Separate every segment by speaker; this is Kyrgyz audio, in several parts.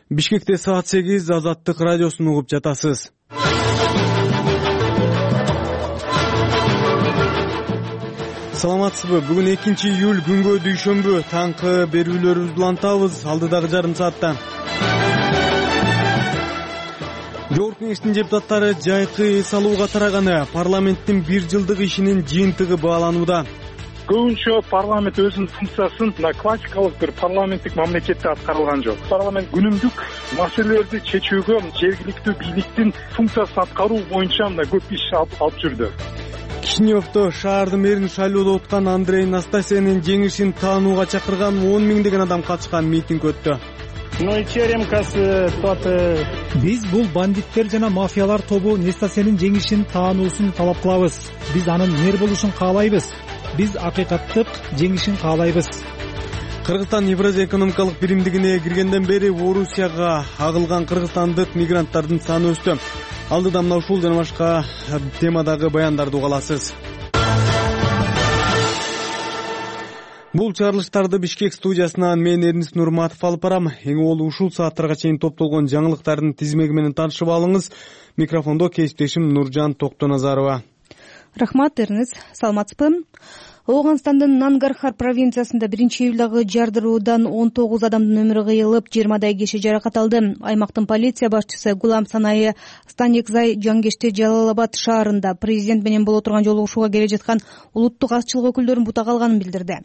Speaker 1: Бишкекте саат 8 Азаттык радиосун угуп жатасыз. Саламатсызбы? Бүгүн 2-июль күнгө дүйшөмбү. Таңкы берүүлөрүбүздү улантабыз алдыдагы жарым саатта. Жогорку Кеңештин депутаттары жайкы эс алууга тараганы. Парламенттин 1 жылдык ишинин жыйынтыгы бааланууда.
Speaker 2: Көбүнчө парламент өзүнүн функциясын классикалык бир парламенттик мамлекетте аткарылган жок. Парламент күнүмдүк маселелерди чечүүгө жергиликтүү бийликтин функциясын аткаруу боюнча көп иш алып жүрдү.
Speaker 1: Кишиневдо шаардын мэрин шайлоодо уткан Андрей Настасиянын жеңишин таанууга чакырган 10 миңдеген адам катышкан митинг өттү.
Speaker 3: Биз бул бандиттер жана мафиялар тобу Настасиянын жеңишин таануусун талап кылабыз. Биз анын мэр болушун каалайбыз. Биз акыйкаттык жеңишин каалайбыз.
Speaker 1: Кыргызстан Евразия экономикалык биримдигине киргенден бери Орусияга агылган кыргызстандык мигранттардын саны өстү. Алдыда мына ушул жана башка темадагы баяндарды уга аласыз. Бул чыгарылыштарды Бишкек студиясынан мен Эрнис Нурматов алып барам. Эң болу ушул сааттарга чейин топтолгон жаңылыктардын тизмеги менен таанышып алыңыз. Микрофондо кесиптешим Нуржан Токтоназарова.
Speaker 4: Рахмат, Эрнис. Саламатсызбы? Ооганстандын Нангархар провинциясында 1-июлдагы жардыруудан 19 адамдын өмүрү кыйылып, 20 киши жаракат алды. Аймактын полиция башчысы Гулам Санай Станекзай Жангеште Жалалабад шаарында президент менен боло турган жолугушууга келе жаткан улуттук азчылык өкүлдөрүн бута калганын билдирди.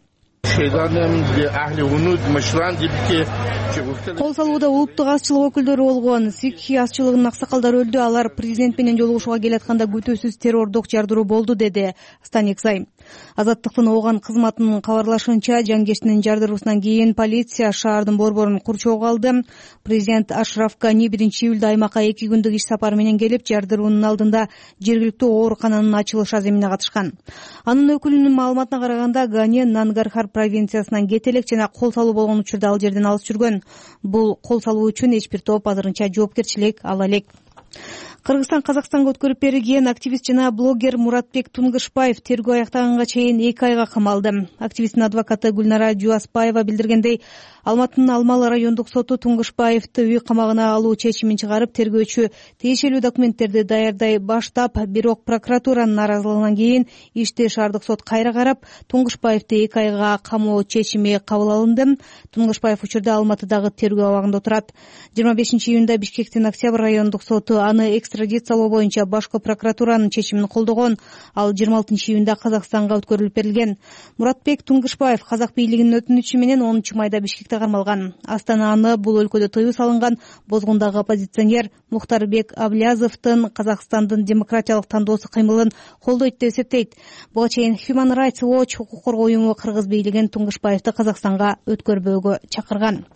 Speaker 4: Кол салууда улуттук азчылык өкүлдөрү болгон Сикхи азчылыгынын аксакалдары өлдү. Алар президент менен жолугушууга келатканда күтүүсүз террордук жардыруу болду, деди Станекзай. Азаттыктын ооган кызматынын кабарлашынча, Жангештин жардыруусунан кийин полиция шаардын борборун курчоого алды. Президент Ашраф Гани 1-июлда аймакка 2 күндүк иш сапары менен келип, жардыруунун алдында жергиликтүү оорукананын ачылыш аземине катышкан. Анын өкүлүнүн маалыматына караганда, Гани Нангархар провинциясынан кете элек жана кол салуу болгон учурда ал жерден алыс жүргөн. Бул кол салуу үчүн эч бир топ азырынча жоопкерчилик ала элек. Кыргызстан Казакстанга өткөрүп берилген активист жана блогер Муратбек Тунгушбаев тергөө аяктаганга чейин 2 айга камалды. Активисттин адвокаты Гүлнара Жуаспаева билдиргендей, Алматынын Алмалы райондук соту Тунгушбаевди үй камагына алуу чечимин чыгарып, тергөөчү тиешелүү документтерди даярдай баштап, бирок прокуратуранын наразылыгынан кийин ишти шаардык сот кайра карап, Тунгушбаевди 2 айга камоо чечими кабыл алынды. Тунгушбаев учурда Алматыдагы тергөө абагында турат. 25-июнда Бишкектин Октябрь райондук соту аны экстрадициялоо боюнча башкы прокуратуранын чечимин колдогон. Ал 26-июнда Казакстанга өткөрүлүп берилген. Муратбек Тунгушбаев казак бийлигинин өтүнүчү менен 10 майда Бишкекте кармалган. Астананы бул өлкөдө тыюу салынган бозгундагы оппозиционер Мухтарбек Аблязовдун Казакстандын демократиялык тандоосу кыймылын колдойт деп эсептейт. Буга чейин Human Rights Watch укук коргоо уюму кыргыз бийлигин Тунгушбаевди Казакстанга өткөрбөөгө чакырган.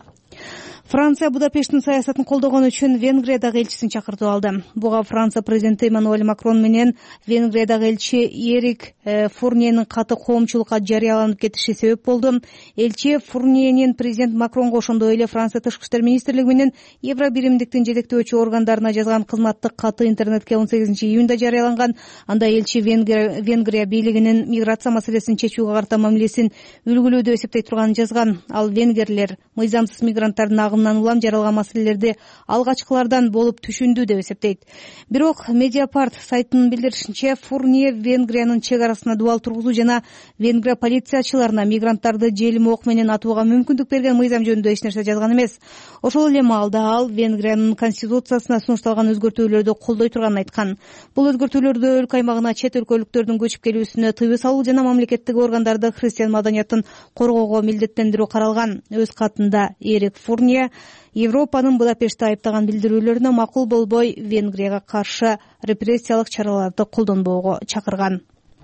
Speaker 4: Франция Будапешттин саясатын колдогон үчүн Венгриядагы элчисин чакыртып алды. Буга Франция президенти Эммануэль Макрон менен Венгриядагы элчи Эрик Фурниенин каты коомчулукка жарыяланып кетиши себеп болду. Элчи Фурниенин президент Макронго ошондой эле Франция тышкы иштер министрлиги менен Евро биримдиктин жетектөөчү органдарына жазган кызматтык каты интернетке 18-июнда жарыяланган. Анда элчи Венгрия бийлигинин миграция маселесин чечүүгө карата мамилесин үлгүлүү деп эсептей турганын жазган. Ал венгерлер мыйзамсыз мигранттардын агымынан улам жаралган маселелерди алгачкылардан болуп түшүндү деп эсептейт. Бирок Mediapart сайтынын билдиришинче, Фурние Венгриянын чек арасына дубал тургузуу жана Венгрия полициячыларына мигранттарды желим ок менен атууга мүмкүндүк берген мыйзам жөнүндө эч нерсе жазган эмес. Ошол эле маалда ал Венгриянын конституциясына сунушталган өзгөртүүлөрдү колдой турганын айткан. Бул өзгөртүүлөрдө өлкө аймагына чет өлкөлүктөрдүн көчүп келүүсүнө тыюу салуу жана мамлекеттик органдарды христиан маданиятын коргоого милдеттендирүү каралган. Өз катында Эрик Фурния Европанын Будапештте айыптаган билдирүүлөрүнө макул болбой, Венгрияга каршы репрессиялык чараларды колдонбоого чакырган.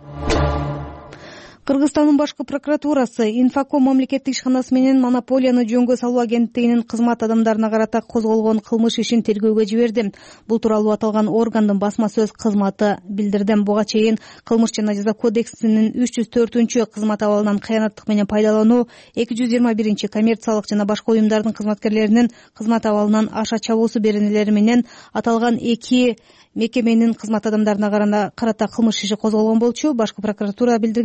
Speaker 4: Кыргызстандын башкы прокуратурасы Инфоком мамлекеттик ишканасы менен монополияны жөнгө салуу агенттигинин кызмат адамдарына карата козголгон кылмыш ишин тергөөгө жиберди. Бул тууралуу аталган органдын басма сөз кызматы билдирди. Буга чейин Кылмыш жана жаза кодексинин 304 кызмат абалынан кыянаттык менен пайдалануу, 221 коммерциялык жана башка уюмдардын кызматкерлеринин кызмат абалынан аша чабуусу беренелери менен аталган 2 мекеменин кызмат адамдарына карата кылмыш иши козголгон болчу. Башкы прокуратура билдиргендей,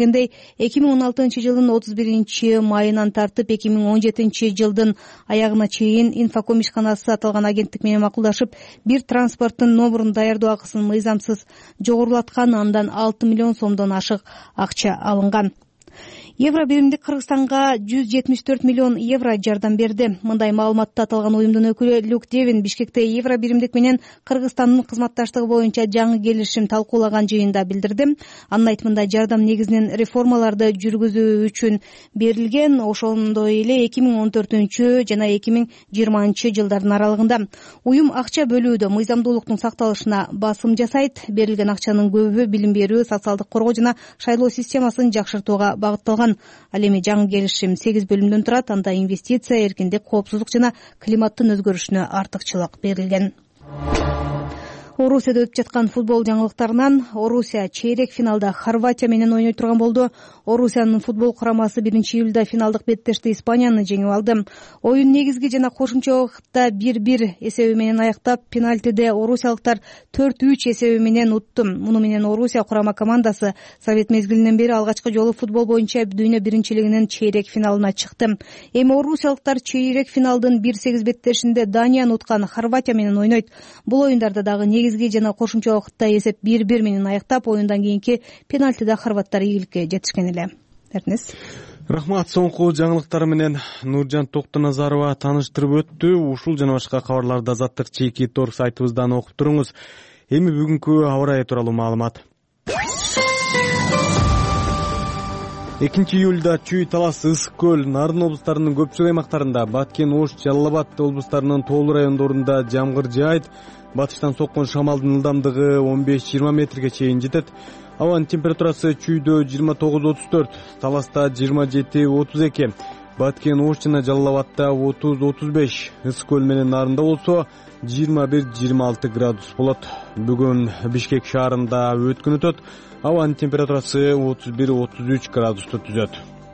Speaker 4: 2016-жылдын 31-майынан тартып 2017-жылдын аягына чейин Инфоком ишканасы аталган агенттик менен макулдашып, бир транспорттун номурун даярдоо акысын мыйзамсыз жогорулаткан, андан 6 миллион сомдон ашык акча алынган. Евро биримдик Кыргызстанга 174 миллион евро жардам берди. Мындай маалыматты аталган уюмдун өкүлү Люк Девин Бишкекте евро биримдик менен Кыргызстандын кызматташтыгы боюнча жаңы келишим талкуулаган жыйында билдирди. Анын айтымында жардам негизинен реформаларды жүргүзүү үчүн берилген, ошондой эле 2014 жана 2020 жылдардын аралыгында. Уюм акча бөлүүдө мыйзамдуулуктун сакталышына басым жасайт. Берилген акчанын көбү билим берүү, социалдык коргоо жана шайлоо системасын жакшыртууга багытталган. Ал эми жаңы келишим 8 бөлүмдөн турат. Анда инвестиция, эркиндик, коопсуздук жана климаттын өзгөрүшүнө артыкчылык берилген. Орусияда өтүп жаткан футбол жаңылыктарынан Орусия чейрек финалда Хорватия менен ойной турган болду. Орусиянын футбол курамасы 1-июлда финалдык беттешти Испанияны жеңип алды. Оюн негизги жана кошумча убакытта 1-1 эсеби менен аяктап, пенальтиде орусиялыктар 4-3 эсеби менен утту. Муну менен Орусия курама командасы Совет мезгилинен бери алгачкы жолу футбол боюнча дүйнө биринчилигинин чейрек финалына чыкты. Эми орусиялыктар чейрек финалдын 1-8 беттешинде Данияны уткан Хорватия менен ойнойт. Бул оюндарда дагы негизги жана кошумча убакытта эсеп 1-1 менен аяктап, оюндан кийинки пенальтиде хорваттар ийгиликке жетишкен эле. Эрнес.
Speaker 1: Рахмат. Соңку жаңылыктар менен Нуржан Токтоназарова тааныштырып өттү. Ушул жана башка кабарларды Азаттык чейки торг сайтыбыздан окуп туруңуз. Эми бүгүнкү аба ырайы тууралуу маалымат. 2-июлда Чүй, Талас, Ысык көл, Нарын облустарынын көпчүлүк аймактарында, Баткен, Ош, Жалал Абад облустарынын тоолуу райондорунда жамгыр жаайт. Батыштан соккон шамалдын ылдамдыгы 15-20 метрге чейин жетет. Абанын температурасы Чүйдө 29-34, Таласта 27-32, Баткен, Ош жана Жалал Абадта 30-35, Ысык көл менен Нарында болсо 21-26 градус болот. Бүгүн Бишкек шаарында өткөн өтөт. Абанын температурасы 31-33 градусту түзөт.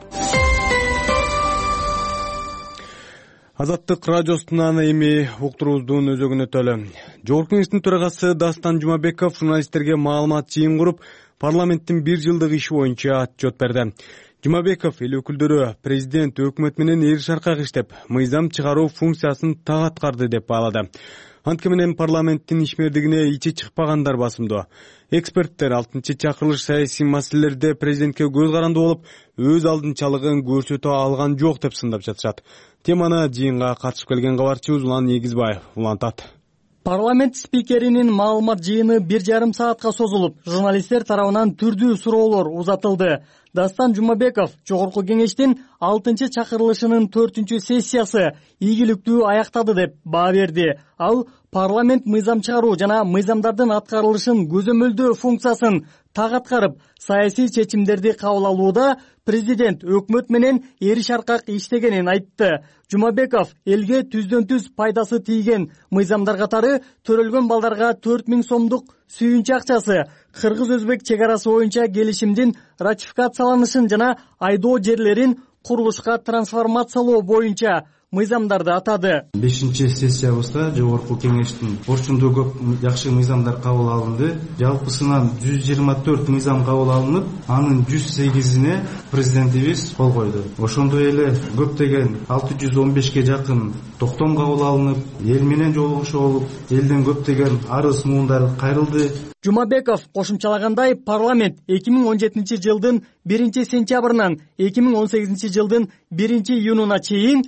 Speaker 1: Азаттык радиосунан эми уктуруубуздун өзөгүнөтөлү. Жогорку кеңештин төрагасы Дастан Жумабеков журналисттерге маалымат жыйын куруп, парламенттин 1 жылдык иши боюнча отчет берди. Жумабеков эл өкүлдөрү президент өкмөт менен эри шаркак иштеп, мыйзам чыгаруу функциясын так аткарды деп баалады. Антке менен парламенттин ишмердигине ичи чыкпагандар басымдуу. Эксперттер 6-чакырылыш саясий маселелерде президентке көз каранды болуп, өз алдынчалыгын көрсөтө алган жок деп сындап жатышат. Теманы жыйынга катышып келген кабарчыбыз Улан Эгизбаев улантат.
Speaker 5: Парламент спикеринин маалымат жыйыны 1,5 саатка созулуп, журналисттер тарабынан түрдүү суроолор узатылды. Дастан Жумабеков жогорку кеңештин 6-чакырылышынын 4-сессиясы ийгиликтүү аяктады деп баа берди. Ал парламент мыйзам чыгаруу жана мыйзамдардын аткарылышын көзөмөлдөө функциясын так аткарып, саясий чечимдерди кабыл алууда президент өкмөт менен эри шаркак иштегенин айтты. Жумабеков элге түздөн-түз пайдасы тийген мыйзамдар катары төрөлгөн балдарга 4000 сомдук сүйүнчү акчасы, кыргыз-өзбек чек арасы боюнча келишимдин ратификацияланышын жана айдоо жерлерин курулушка трансформациялоо боюнча мыйзамдарды атады.
Speaker 6: 5-сессиябызда жогорку кеңештин борчундуу көп жакшы мыйзамдар кабыл алынды. Жалпысынан 124 мыйзам кабыл алынып, анын 108-ине президентибиз кол койду. Ошондой эле көптөгөн 615ке жакын токтом кабыл алынып, эл менен жолугушуу болуп, элден көптөгөн арыз муундар кайрылды.
Speaker 5: Жумабеков кошумчалагандай, парламент 2017 жылдын 1-сентябрынан 2018 жылдын 1-июнуна чейин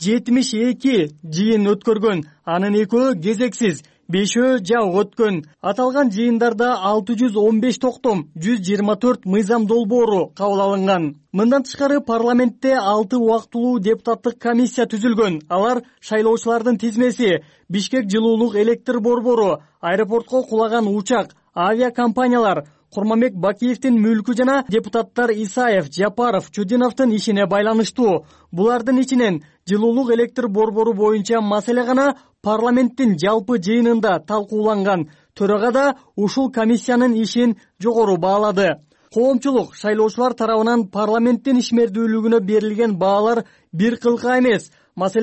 Speaker 5: 72 жыйын өткөргөн. Анын 2 кезексиз, 5 жабык өткөн. Аталган жыйындарда 615 токтом, 124 мыйзам долбоору кабыл алынган. Мындан тышкары парламентте 6 убактылуу депутаттык комиссия түзүлгөн. Алар шайлоочулардын тизмеси, Бишкек жылуулук электр борбору, аэропортко кулаган учак, авиакомпаниялар, Курманбек Бакиевдин мүлкү жана депутаттар Исаев, Жапаров, Чудиновдун ишине байланыштуу. Булардын ичинен жылуулук электр борбору боюнча маселе гана парламенттин жалпы жыйынында талкууланган. Төрага да ушул комиссиянын ишин жогору баалады. Коомчулук шайлоочулар тарабынан парламенттин ишмердүүлүгүнө берилген баалар бир кылка эмес. Маселен,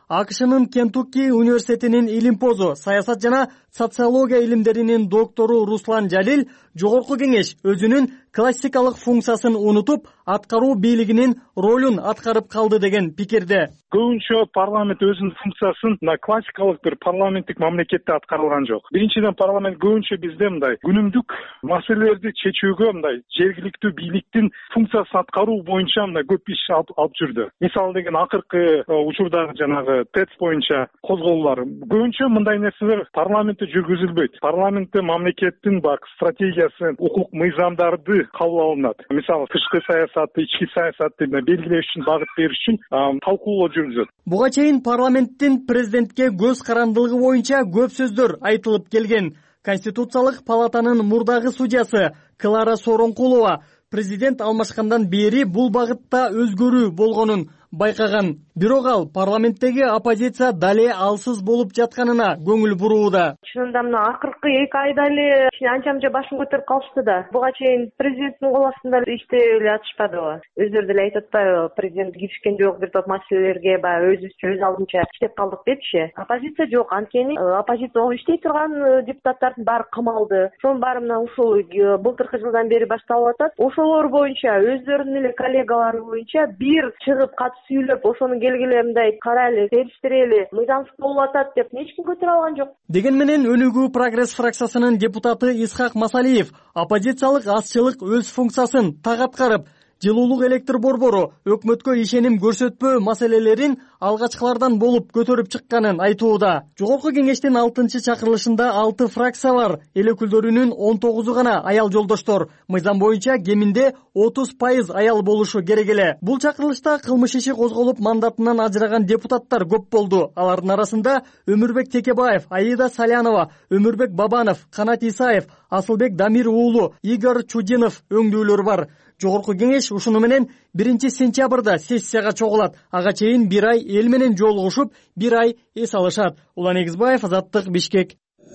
Speaker 5: АКШнын Кентукки университетинин илимпозу, саясат жана социология илимдеринин доктору Руслан Жалил жогорку кеңеш өзүнүн классикалык функциясын унутуп, аткаруу бийлигинин ролун аткарып калды деген пикирде.
Speaker 2: Көбүнчө парламент өзүнүн функциясын мына классикалык бир парламенттик мамлекетте аткарылган жок. Биринчиден, парламент көбүнчө бизде мындай күнүмдүк маселелерди чечүүгө мындай жергиликтүү бийликтин функциясын аткаруу боюнча мындай көп иш алып жүрдү. Мисалы деген акыркы учурдагы жанагы ТЭЦ боюнча козголуулар көбүнчө мындай нерселер парламентте жүргүзүлбөйт. Парламентте мамлекеттин бак стратегиясы, укук мыйзамдарды кабыл алынат. Мисалы тышкы саясатты, ички саясатты белгилеш үчүн, багыт бериш үчүн талкуулоо жүргүзөт.
Speaker 5: Буга чейин парламенттин президентке көз карандылыгы боюнча көп сөздөр айтылып келген. Конституциялык палатанын мурдагы судьясы Клара Сооронкулова президент алмашкандан бери бул багытта өзгөрүү болгонун байкаган. Бирок ал парламенттеги оппозиция дале алсыз болуп жатканына көңүл бурууда.
Speaker 7: Чынында мына акыркы 2 айда эле анча-мынча башын көтөрүп калышты да. Буга чейин президенттин кол астында иштей эле атышпадыбы? Өздөрү деле айтып атпайбы? Президент киришкен жок бир топ маселелерге баягы өз алдынча иштеп калдык депчи. Оппозиция жок. Анткени оппозиция иштей турган депутаттардын баары камалды. Ошонун баары мына ушул былтыркы жылдан бери башталып атат. Ошолор боюнча өздөрүнүн эле коллегалары боюнча бир чыгып сүйлөп, ошонун келгиле мындай карайлы, териштирели, мыйзамсыз болуп атат деп эч ким көтөрө алган жок.
Speaker 5: Деген менен Өнүгүү прогресс фракциясынын депутаты Исхак Масалиев оппозициялык азчылык өз функциясын так аткарып, жылуулук электр борбору өкмөткө ишеним көрсөтпөө маселелерин алгачкылардан болуп көтөрүп чыкканын айтууда. Жогорку кеңештин 6-чакырылышында 6 фракция бар, эл өкүлдөрүнүн 19-у гана аял жолдоштор. Мыйзам боюнча кеминде 30% аял болушу керек эле. Бул чакырылышта кылмыш иши козголуп, мандатынан ажыраган депутаттар көп болду. Алардын арасында Өмүрбек Текебаев, Аида Салянова, Өмүрбек Бабанов, Канат Исаев, Асылбек Дамир уулу, Игорь Чудинов өңдүүлөр бар. Жогорку кеңеш ушуну менен 1-сентябрда сессияга чогулат. Ага чейин 1 ай эл менен жолугушуп, 1 ай эс алышат. Улан Эгизбаев, Азаттык, Бишкек.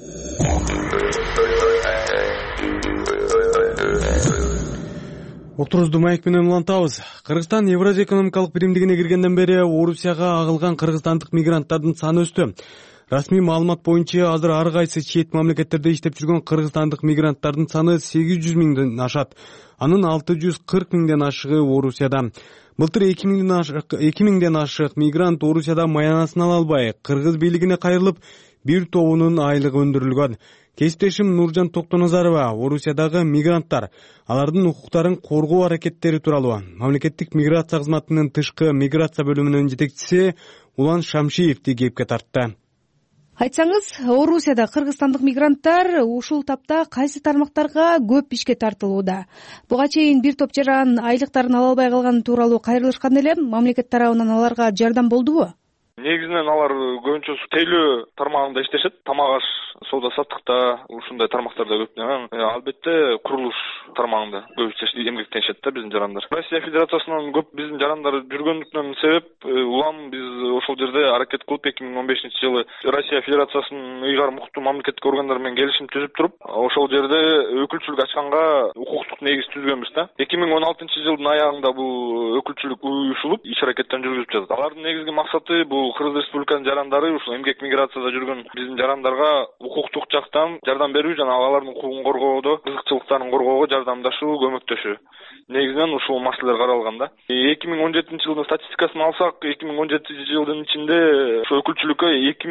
Speaker 1: Отурузду майк менен улантабыз. Кыргызстан Евразия экономикалык биримдигине киргенден бери Орусияга агылган кыргызстандык мигранттардын саны өстү. Расмий маалымат боюнча азыр ар кайсы чет мамлекеттерде иштеп жүргөн кыргызстандык мигранттардын саны 800 миңден ашат. Анын 640 миңден ашыгы Орусияда. Былтыр 2000ден ашык мигрант Орусияда маянасын ала албай, кыргыз бийлигине кайрылып, бир тобунун айлыгы өндүрүлгөн. Кесиптешим Нуржан Токтоназарова Орусиядагы мигранттар, алардын укуктарын коргоо аракеттери тууралуу мамлекеттик миграция кызматынын тышкы миграция бөлүмүнүн жетекчиси Улан Шамшиевди кепке тартты.
Speaker 4: Айтсаңыз, Орусияда кыргызстандык мигранттар ушул тапта кайсы тармактарга көп ишке тартылууда? Буга чейин бир топ жаран айлыктарын ала албай калганы тууралуу кайрылышкан эле, мамлекет тарабынан аларга жардам болдубу?
Speaker 8: Негизинен алар көбүнчө тейлөө тармагында иштешет. Тамак аш, соода саттыкта, ушундай тармактарда көп. Албетте курулуш тармагында көбүнчө эмгектенишет да биздин жарандар. Россия Федерациясынан көп биздин жарандар жүргөндүктөн себеп улам биз ошол жерде аракет кылып 2015-жылы Россия Федерациясынын ыйгар муктуу мамлекеттик органдар менен келишим түзүп туруп, ошол жерде өкүлчүлүк ачканга укуктук негиз түзгөнбүз да. 2016-жылдын аягында бул өкүлчүлүк уюшулуп, иш аракеттен жүргүзүп жатат. Алардын негизги максаты бул Кыргыз Республикасынын жарандары ушул эмгек миграцияда жүргөн биздин жарандарга укуктук жактан жардам берүү жана алардын укугун коргоодо, кызыкчылыктарын коргоого жардамдашуу, көмөктөшүү. Негизинен ушул маселелер каралган да. 2017-жылдын статистикасын алсак, 2017-жылдын ичинде ошо өкүлчүлүккө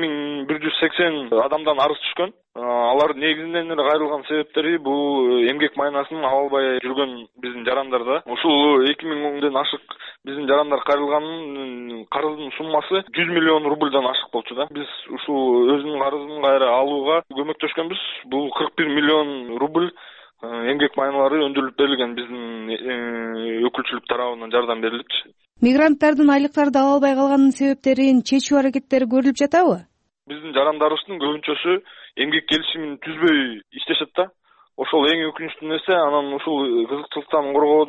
Speaker 8: 2180 адамдан арыз түшкөн. Алар негизинен эле кайрылган себептери бул эмгек маянасын ала албай жүргөн биздин жарандарда. Ушул 2000ден ашык биздин жарандар кайрылганын карыздын суммасы 100 миллион рубльдан ашык болчу да. Биз ушул өзүнүн карызын кайра алууга көмөктөшкөнбүз. Бул 41 миллион рубль эмгек маyaналары өндүрүлүп берилген биздин өкүлчүлүк тарабынан жардам берилипчи.
Speaker 4: Мигранттардын айлыктарды ала албай калганын себептерин чечүү аракеттери көрүлүп жатабы?
Speaker 8: Биздин жарандарыбыздын көбүнчөсү эмгек келишимин түзбөй иштешет да. Ошол эң өкүнүчтүү нерсе. Анан ушул кызыкчылыктарын коргоодо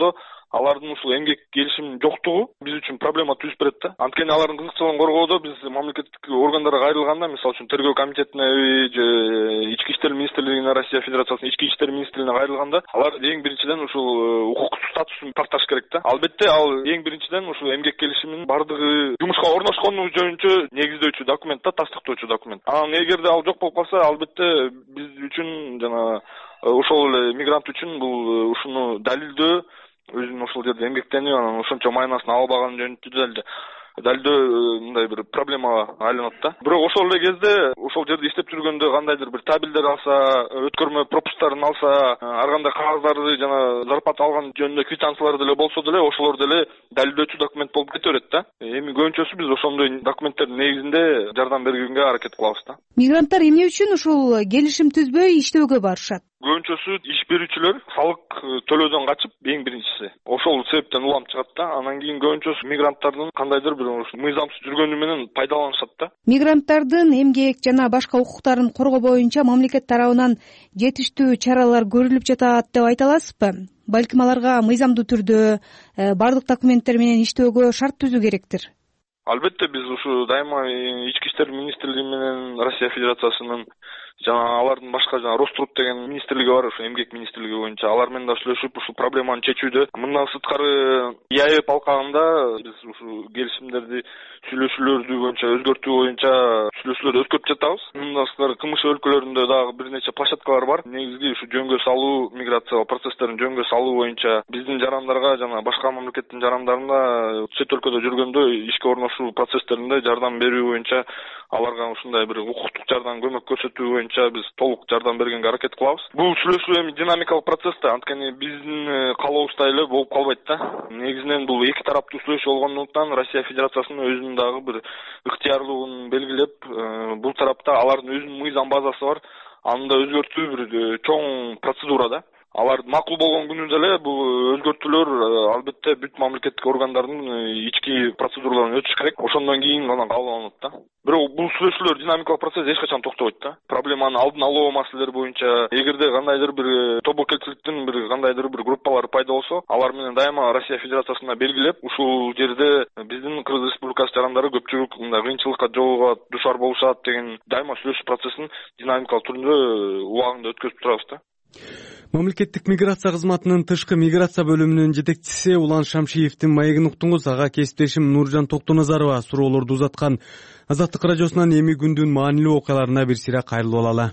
Speaker 8: алардын ушул эмгек келишиминин жоктугу биз үчүн проблема түзүп берет да. Анткени алардын кызыкчылыгын коргоодо биз мамлекеттик органдарга кайрылганда, мисалы үчүн тергөө комитетине же ички иштер министрлигине, Россия Федерациясынын ички иштер министрлигине кайрылганда, алар эң биринчиден ушул укуктук статусун такташ керек да. Албетте ал эң биринчиден ушул эмгек келишиминин бардыгы жумушка орношкону жөнүнчө негиздөөчү документ да, тастыктоочу документ. Анан эгерде ал жок болуп калса, албетте биз үчүн жана ошол эле мигрант үчүн бул ушуну далилдөө, өзүнүн ошол жерде эмгектенип, анан ошончо майнасын албаганы жөнүндө далилдөө мындай бир проблемага айланат да. Бирок ошол эле кезде ошол жерде иштеп жүргөндө кандайдыр бир табелдер алса, өткөрмө пропусктарын алса, ар кандай кагаздарды жана зарплата алган жөнүндө квитанциялар деле болсо деле, ошолор деле далилдөөчү документ болуп кете берет да. Эми көбүнчөсү биз ошондой документтердин негизинде жардам бергенге аракет кылабыз да.
Speaker 4: Мигранттар эмне үчүн ушул келишим түзбөй иштөөгө барышат?
Speaker 8: Көбүнчөсү иш берүүчүлөр салык төлөөдөн качып, эң биринчиси ошол себептен улам чыгат да. Анан кийин көбүнчөсү мигранттардын кандайдыр бир мыйзамсыз жүргөнү менен пайдаланышат да.
Speaker 4: Мигранттардын эмгек жана башка укуктарын коргоо боюнча мамлекет тарабынан жетиштүү чаралар көрүлүп жатат деп айта аласызбы? Балким аларга мыйзамдуу түрдө бардык документтер менен иштөөгө шарт түзүү керектир.
Speaker 8: Албетте биз ушу дайыма ички иштер министрлиги менен Россия Федерациясынын жана алардын башка жана Роструд деген министрлиги бар, ушу эмгек министрлиги боюнча, алар менен да сүйлөшүп ушул проблеманы чечүүдө. Мындан сырткары ИАЭП алкагында биз ушу келишимдерди сүйлөшүүлөрдү боюнча өзгөртүү боюнча сүйлөшүүлөр өткөрүп жатабыз. Мындан сырткары КМШ өлкөлөрүндө дагы бир нече площадкалар бар. Негизги ушу жөнгө салуу, миграция процесстерин жөнгө салуу боюнча биздин жарандарга жана башка мамлекеттин жарандарына чет өлкөдө жүргөндө ишке орношуу процесстеринде жардам берүү боюнча, аларга ушундай бир укуктук жардам, көмөк көрсөтүү боюнча биз толук жардам бергенге аракет кылабыз. Бул сүйлөшүү эми динамикалык процесс да, анткени биздин каалообуздай эле болуп калбайт да. Негизинен бул эки тараптуу сүйлөшүү болгондуктан Россия Федерациясынын өзүнүн дагы бир ыктыярлуулугун белгилеп, бул тарапта алардын өзүнүн мыйзам базасы бар. Анда өзгөртүү бир чоң процедура да. Алар макул болгон күнү деле бул өзгөртүүлөр албетте бүт мамлекеттик органдардын ички процедураларынан өтүш керек. Ошондон кийин гана кабыл алынат да. Бирок бул сүйлөшүүлөр динамикалык процесс эч качан токтобойт да. Проблеманын алдын алуу маселелери боюнча эгерде кандайдыр бир тобокелчиликтин бир кандайдыр бир группалары пайда болсо, алар менен дайыма Россия Федерациясына белгилеп, ушул жерде биздин Кыргыз Республикасы жарандары көпчүлүк мындай кыйынчылыкка жолугуп душар болушат деген дайыма сүйлөшүү процессин динамикалык түрүндө убагында өткөзүп турабыз да.
Speaker 1: Мамлекеттик миграция кызматынын тышкы миграция бөлүмүнүн жетекчиси Улан Шамшиевдин маегин уктуңуз. Ага кесиптешим Нуржан Токтоназарова суроолорду узаткан. Азаттык радиосунан эми күндүн маанилүү окуяларына бир сыйра кайрылып алалы.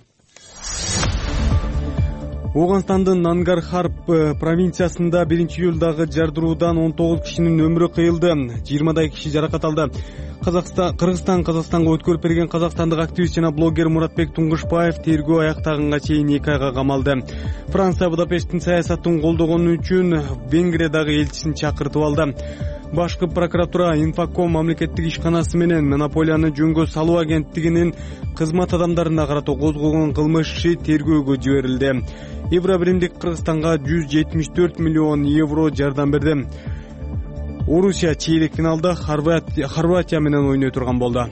Speaker 1: Ооганстандын Нангархар провинциясында 1-июлдагы жардыруудан 19 кишинин өмүрү кыйылды. 20 киши жаракат алды. Кыргызстанга өткөрүп берген казакстандык активист жана блогер Муратбек Туңгушбаев тергөө аяктаганга чейин 2 айга камалды. Франция Будапешттин саясатын колдогону үчүн Венгриядагы элчисин чакыртып алды. Башкы прокуратура Инфоком мамлекеттик ишканасы менен монополияны жөнгө салуу агенттигинин кызмат адамдарына карата козголгон кылмыш иши тергөөгө жиберилди. Евробиримдик Кыргызстанга 174 миллион евро жардам берди. Орусия чейлек финалда Хорватия менен ойной турган болду.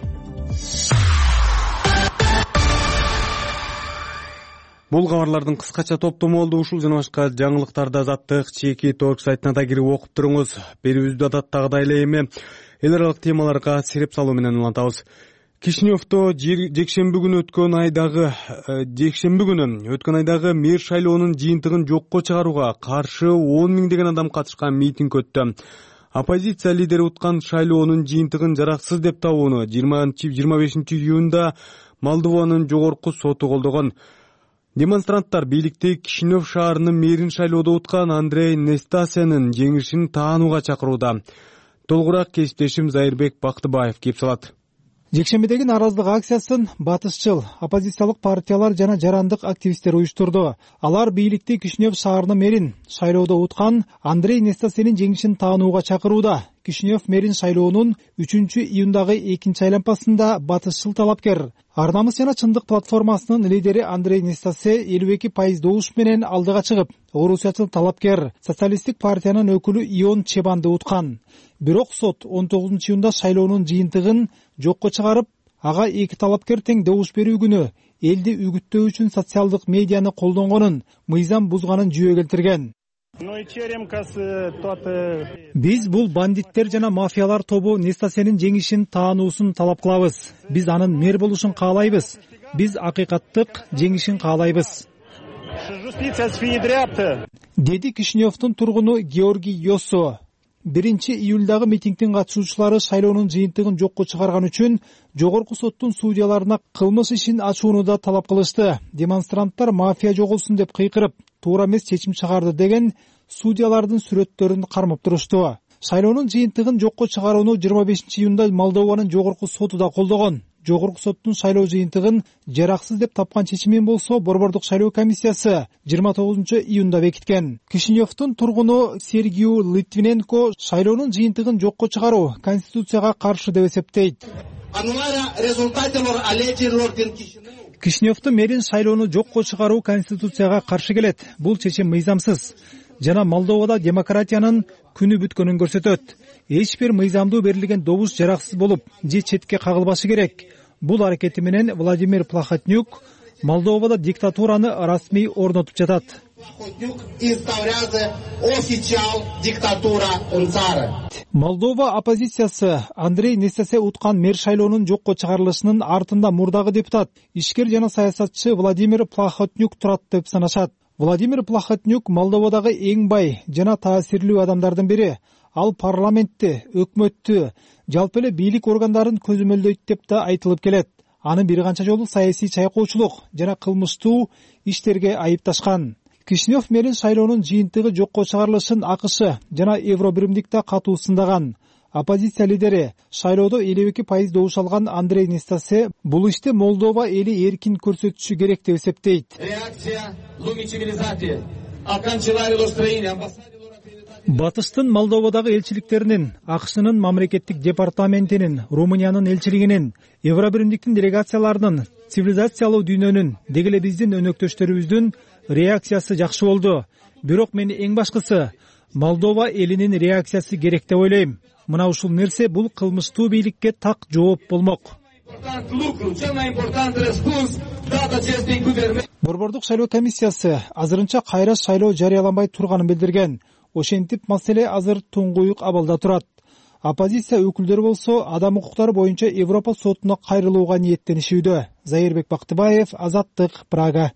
Speaker 1: Бул кабарлардын кыскача топтому болду. Ушул жана башка жаңылыктарды Азаттык чеки торг сайтына да кирип окуп туруңуз. Берүүбүздү адаттагыдай эле эми эл аралык темаларга сереп салуу менен улантабыз. Кишиневдо жекшемби күнү өткөн айдагы мэр шайлоонун жыйынтыгын жокко чыгарууга каршы 10 миңдеген адам катышкан митинг өттү. Оппозиция лидери уткан шайлоонун жыйынтыгын жараксыз деп табууну 25 июнда Молдованын жогорку соту колдогон. Демонстранттар бийликти Кишинев шаарынын мэрин шайлоодо уткан Андрей Нестасенин жеңишин таанууга чакырууда. Толугураак кесиптешим Зайырбек Бактыбаев кеп салат.
Speaker 3: Жекшембидеги нааразылык акциясын батышчыл оппозициялык партиялар жана жарандык активисттер уюштурду. Алар бийликти Кишинев шаарынын мэрин шайлоодо уткан Андрей Нестасенин жеңишин таанууга чакырууда. Кишинев мэрин шайлоонун 3-июндагы 2 айланпасында батышчыл талапкер Ар намыс жана чындык платформасынын лидери Андрей Нестасе 52% добуш менен алдыга чыгып, орусиячыл талапкер социалисттик партиянын өкүлү Ион Чебанды уткан. Бирок сот 19-июнда шайлоонун жыйынтыгын жокко чыгарып, ага 2 талапкер тең добуш берүү күнү элди үгүттөө үчүн социалдык медианы колдонгонун, мыйзам бузганын жүйө келтирген. Биз бул бандиттер жана мафиялар тобу Нестасенин жеңишин таануусун талап кылабыз. Биз анын мэр болушун каалайбыз. Биз акыйкаттык жеңишин каалайбыз, деди Кишиневдун тургуну Георгий Йосо. 1-июлдагы митингдин катышуучулары шайлоонун жыйынтыгын жокко чыгарган үчүн жогорку соттун судьяларына кылмыш ишин ачууну да талап кылышты. Демонстранттар мафия жоголсун деп кыйкырып, туура эмес чечим чыгарды деген судьялардын сүрөттөрүн кармап турушту. Шайлоонун жыйынтыгын жокко чыгарууну 25-июнда Молдованын жогорку соту да колдогон. Жогорку соттун шайлоо жыйынтыгын жараксыз деп тапкан чечимин болсо Борбордук шайлоо комиссиясы 29-июнда бекиткен. Кишиневдун тургуну Сергей Литвиненко шайлоонун жыйынтыгын жокко чыгаруу конституцияга каршы деп эсептейт. Кишиневдун мэрин шайлоону жокко чыгаруу конституцияга каршы келет. Бул чечим мыйзамсыз жана Молдовада демократиянын күнү бүткөнүн көрсөтөт. Эч бир мыйзамдуу берилген добуш жараксыз болуп же четке кагылбашы керек. Бул аракети менен Владимир Плохотнюк Молдовада диктатураны расмий орнотуп жатат. Молдова оппозициясы Андрей Нестасе уткан мэр шайлоонун жокко чыгарылышынын артында мурдагы депутат, ишкер жана саясатчы Владимир Плохотнюк турат деп санашат. Владимир Плохотнюк Молдовадагы эң бай жана таасирлүү адамдардын бири. Ал парламентти, өкмөттү, жалпы эле бийлик органдарын көзөмөлдөйт деп да айтылып келет. Аны бир канча жолу саясий чайкоочулук жана кылмыштуу иштерге айыпташкан. Кишинев мэрин шайлоонун жыйынтыгы жокко чыгарылышын АКШ жана Евробиримдикте катуу сындаган. Оппозиция лидери шайлоодо 52% добуш алган Андрей Нестасе бул ишти Молдова эли эркин көрсөтүшү керек деп эсептейт. Батыштын Молдовадагы элчиликтеринин, АКШнын мамлекеттик департаментинин, Румыниянын элчилигинин, Евробиримдиктин делегацияларынын, цивилизациялуу дүйнөнүн, деги эле биздин өнөктөштөрүбүздүн реакциясы жакшы болду. Бирок мен эң башкысы Молдова элинин реакциясы керек деп ойлойм. Мына ушул нерсе бул кылмыштуу бийликке так жооп болмок. Борбордук шайлоо комиссиясы азырынча кайра шайлоо жарыяланбай турганын билдирген. Ошентип маселе азыр туңгуюк абалда турат. Оппозиция өкүлдөрү болсо адам укуктары боюнча Европа сотуна кайрылууга ниеттенишүүдө. Зайырбек Бактыбаев, Азаттык, Прага.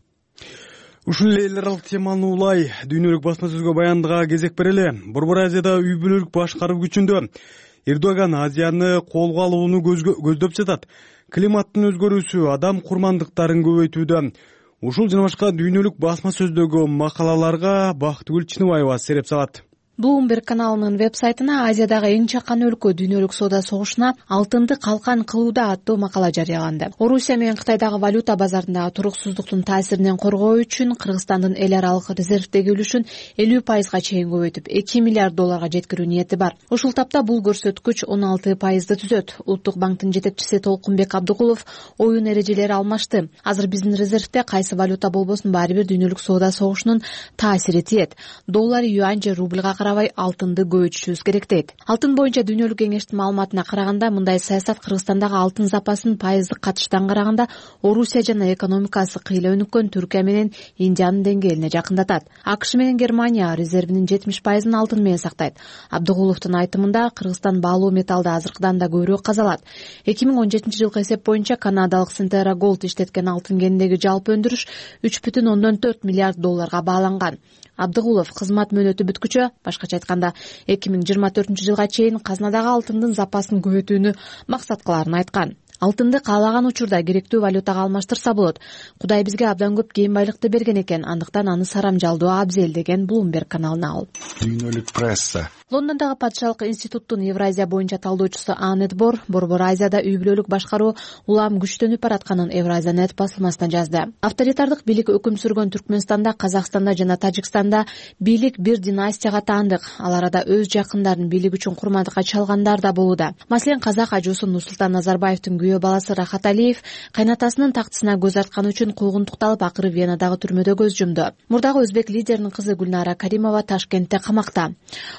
Speaker 1: Ушул эл аралык теманы улай дүйнөлүк басма сөзгө баяндыга кезек берели. Борбор Азияда үй бүлөлүк башкаруу күчүндө Эрдоган Азияны колго алууну көздөп жатат. Климаттын өзгөрүүсү адам курмандыктарын көбөйтүүдө. Ушул жана башка дүйнөлүк басма сөздөгү макалаларга Бактыгүл Чыныбаева сереп салат.
Speaker 9: Bloomberg каналынын веб-сайтына Азиядагы эң чакан өлкө дүйнөлүк соода согушуна алтынды калкан кылууда аттуу макала жарыяланды. Орусия менен Кытайдагы валюта базарындагы туруксуздуктун таасиринен коргоо үчүн Кыргызстандын эл аралык резервдеги үлүшүн 50%га чейин көбөйтүп, $2 миллиард жеткирүү ниети бар. Ушул тапта бул көрсөткүч 16%ды түзөт. Улуттук банктын жетекчиси Толкунбек Абдыгулов оюн эрежелери алмашты. Азыр биздин резервде кайсы валюта болбосун баары бир дүйнөлүк соода согушунун таасири тиет. Доллар, юань же рубльга карабай алтынды көбөйтүшүбүз керек дейт. Алтын боюнча дүйнөлүк кеңештин маалыматына караганда мындай саясат Кыргызстандагы алтын запасын пайыздык катыштан караганда Орусия жана экономикасы кыйла өнүккөн Түркия менен Индиянын деңгээлине жакындатат. АКШ менен Германия резервинин 70%ын алтын менен сактайт. Абдыгуловдун айтымында Кыргызстан баалуу металлды азыркыдан да көбүрөөк казалат. 2017-жылкы эсеп боюнча канадалык Centerra Gold иштеткен алтын кениндеги жалпы өндүрүш $3.4 миллиард бааланган. Абдыгулов кызмат мөөнөтү бүткүчө, башкача айтканда 2024-жылга чейин казнадагы алтындын запасын көбөйтүүнү максат кылаарын айткан. Алтынды каалаган учурда керектүү валютага алмаштырса болот. Кудай бизге абдан көп кийим байлыкты берген экен, андыктан аны сарамжалдоо абзел деген Bloomberg каналына ал.
Speaker 10: Дүйнөлүк пресса.
Speaker 9: Лондондогу Патшалык институттун Евразия боюнча талдоочусу Анет Бор Борбор Азияда үй бүлөлүк башкаруу улам күчтөнүп баратканын Евразиянет басылмасынан жазды. Авторитардык бийлик өкүм сүргөн Түркмөнстанда, Казакстанда жана Тажикстанда бийлик бир династияга таандык. Ал арада өз жакындарын бийлик үчүн курмандыкка чалгандар да болууда. Маселен, казак ажуусу Нурсултан Назарбаевдин күйөө баласы Рахат Алиев кайнатасынын тактысына көз арткан үчүн куугунтукталып, акыры Венадагы түрмөдө көз жумду. Мурдагы өзбек лидеринин кызы Гүлнара Каримова Ташкентте камакта. Ошентсе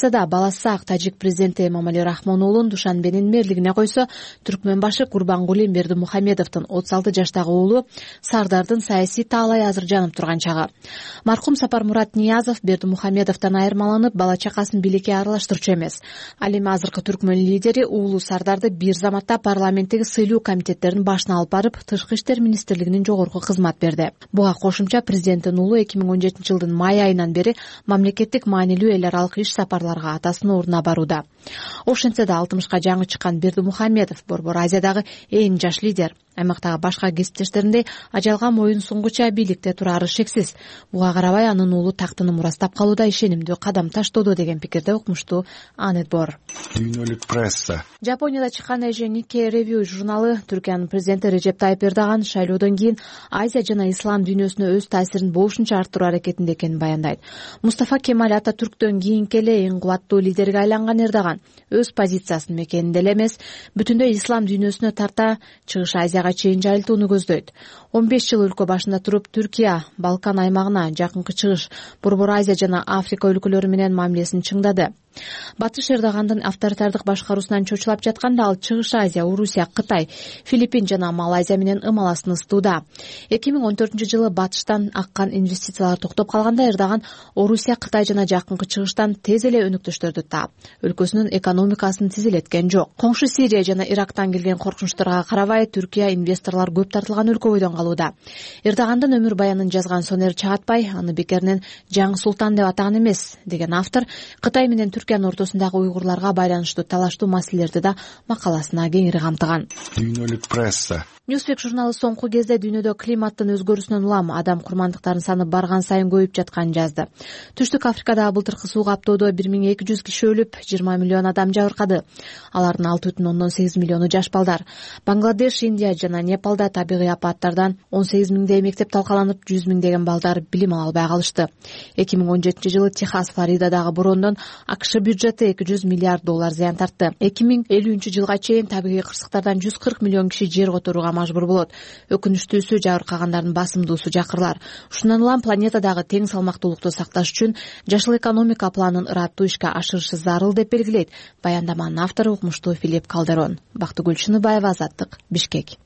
Speaker 9: Ошентсе да баласы ак тажик президенти Эмомали Рахмон Душанбенин мэрлигине койсо, түркмөн башы Курбангули Бердимухамедовдун 36 жаштагы уулу Сардардын саясий таалай азыр жанып турган чагы. Маркум Сапармурат Ниязов Бердимухамедовдон айырмаланып, бала чакасын билекке аралаштырчу эмес. Ал эми азыркы түркмөн лидери уулу Сардарды бир заматта парламенттеги сыйлуу комитеттердин башына алып барып, Тышкы иштер министрлигинин жогорку кызмат берди. Буга кошумча президенттин уулу 2017 жылдын май айынан бери мамлекеттик маанилүү эл аралык иш сапарларга атасынын ордуна барууда. Ошентсе да 60ка жаңы чыккан Бердимухамедов Борбор Азиядагы эң жаш лидер. Аймактагы башка кесиптештериндей ажалга моюн сунгуча бийликте турары шексиз. Буга карабай анын уулу тактыны мурастап калууда ишенимдүү кадам таштоодо деген пикирде укмуштуу Анет Бор.
Speaker 10: Дүйнөлүк пресса.
Speaker 9: Жапонияда чыккан Asia Nikkei Review журналы Түркиянын президенти Режеп Тайып Эрдоган шайлоодон кийин Азия жана ислам дүйнөсүнө өз таасирин болушунча арттыруу аракетинде экенин баяндайт. Мустафа Кемаль Ататүрктөн кийинки эле эң кубаттуу лидерге айланган Эрдоган өз позициясын мекенинде эле эмес, бүтүндөй ислам дүйнөсүнө тарта Чыгыш Азияга чейин жайылтууну көздөйт. 15 жыл өлкө башында туруп, Түркия, Балкан аймагына, Жакынкы Чыгыш, Борбор Азия жана Африка өлкөлөрү менен мамилесин чыңдады. Батыш Эрдогандын авторитардык башкаруусунан чочулап жатканда ал Чыгыш Азия, Орусия, Кытай, Филиппин жана Малайзия менен ымаласын ыстууда. 2014-жылы батыштан аккан инвестициялар токтоп калганда Эрдоган Орусия, Кытай жана Жакынкы Чыгыштан тез эле өнүктүштөрдү таап, өлкөсүнүн экономикасын тизилеткен жок. Коңшу Сирия жана Ирактан келген коркунучтарга карабай, Түркия инвесторлор көп тартылган өлкө бойдон калууда. Эрдогандын өмүр баянын жазган Сонер Чагатбай аны бекеринен жаңы султан деп атаган эмес деген автор Кытай менен Түркиянын ортосундагы уйгурларга байланыштуу талаштуу маселелерди да макаласына кеңири камтыган.
Speaker 10: Дүйнөлүк пресса.
Speaker 9: Newsweek журналы соңку кезде дүйнөдө климаттын өзгөрүүсүнөн улам адам курмандыктарын саны барган сайын көбөйүп жатканын жазды. Түштүк Африкада былтыркы суу каптоодо 1200 киши өлүп, 20 миллион адам жабыркады. Алардын 6,8 миллиону жаш балдар. Бангладеш, Индия жана Непалда табигый апаттардан 18 миңдей мектеп талкаланып, 100 миңдеген балдар билим ала албай калышты. 2017-жылы Техас, Флоридадагы бороондон АКШ бюджети $200 миллиард зыян тартты. 2050-жылга чейин табигый кырсыктардан 140 миллион киши жер которууга мажбур болот. Өкүнүчтүүсү жабыркагандардын басымдуусу жакырлар. Ушундан улам планетадагы тең салмактуулукту сакташ үчүн жашыл экономика планын ыраттуу ишке ашырышы зарыл деп белгилейт баяндаманын автору укмуштуу Филипп Калдерон. Бактыгүл Чыныбаева, Азаттык, Бишкек.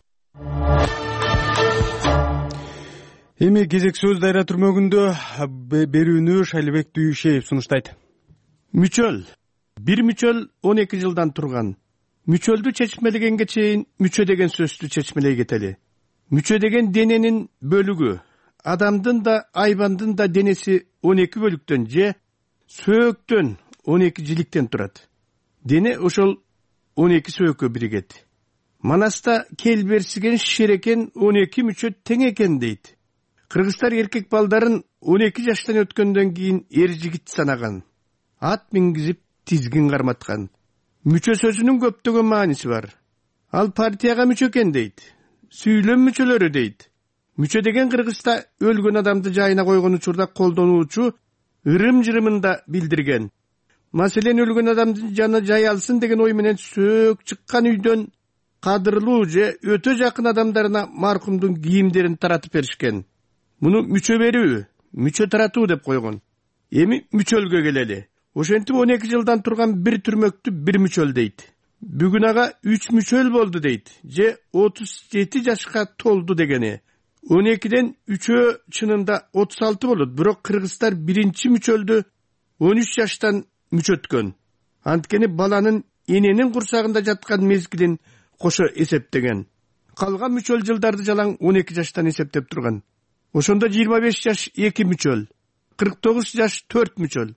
Speaker 1: Эми кезек сөз дайра түрмөгүндө берүүнү Шайлыбек Дүйшеев сунуштайт.
Speaker 11: Мүчөл. Бир мүчөл 12 жылдан турган. Мүчөлдү чечмелегенге чейин мүчө деген сөздү чечмелей кетели. Мүчө деген дененин бөлүгү. Адамдын да, айбандын да денеси 12 бөлүктөн же сөөктөн 12 жиликтен турат. Дене ошол 12 сөөккө биригет. Манаста келберсиген шерекен 12 мүчө тең экен дейт. Кыргызстар эркек балдарын 12 жаштан өткөндөн кийин эр жигит санаган. Ат мингизип тизгин карматкан. Мүчө сөзүнүн көптөгөн мааниси бар. Ал партияга мүчө экен дейт. Сүйлөм мүчөлөрү дейт. Мүчө деген Кыргызста өлгөн адамды жайына койгон учурда колдонуучу ырым-жырымын да билдирген. Маселен өлгөн адамдын жаны жай алсын деген ой менен сөөк чыккан үйдөн кадырлуу же өтө жакын адамдарына маркумдун кийимдерин таратып беришкен. Муну мүчө берүү, мүчө таратуу деп койгон. Эми мүчөлгө келели. Ошентип 12 жылдан турган бир түрмөктү бир мүчөл дейт. Бүгүн ага 3 мүчөл болду дейт. Же 37 жашка толду дегени. 12ден 3 чынында 36 болот. Бирок кыргыздар биринчи мүчөлдү 13 жаштан мүчөткөн. Анткени баланын эненин курсагында жаткан мезгилин кошо эсептеген. Калган мүчөл жылдарды жалаң 12 жаштан эсептеп турган. Ошондо 25 жаш 2 мүчөл, 49 жаш 4 мүчөл,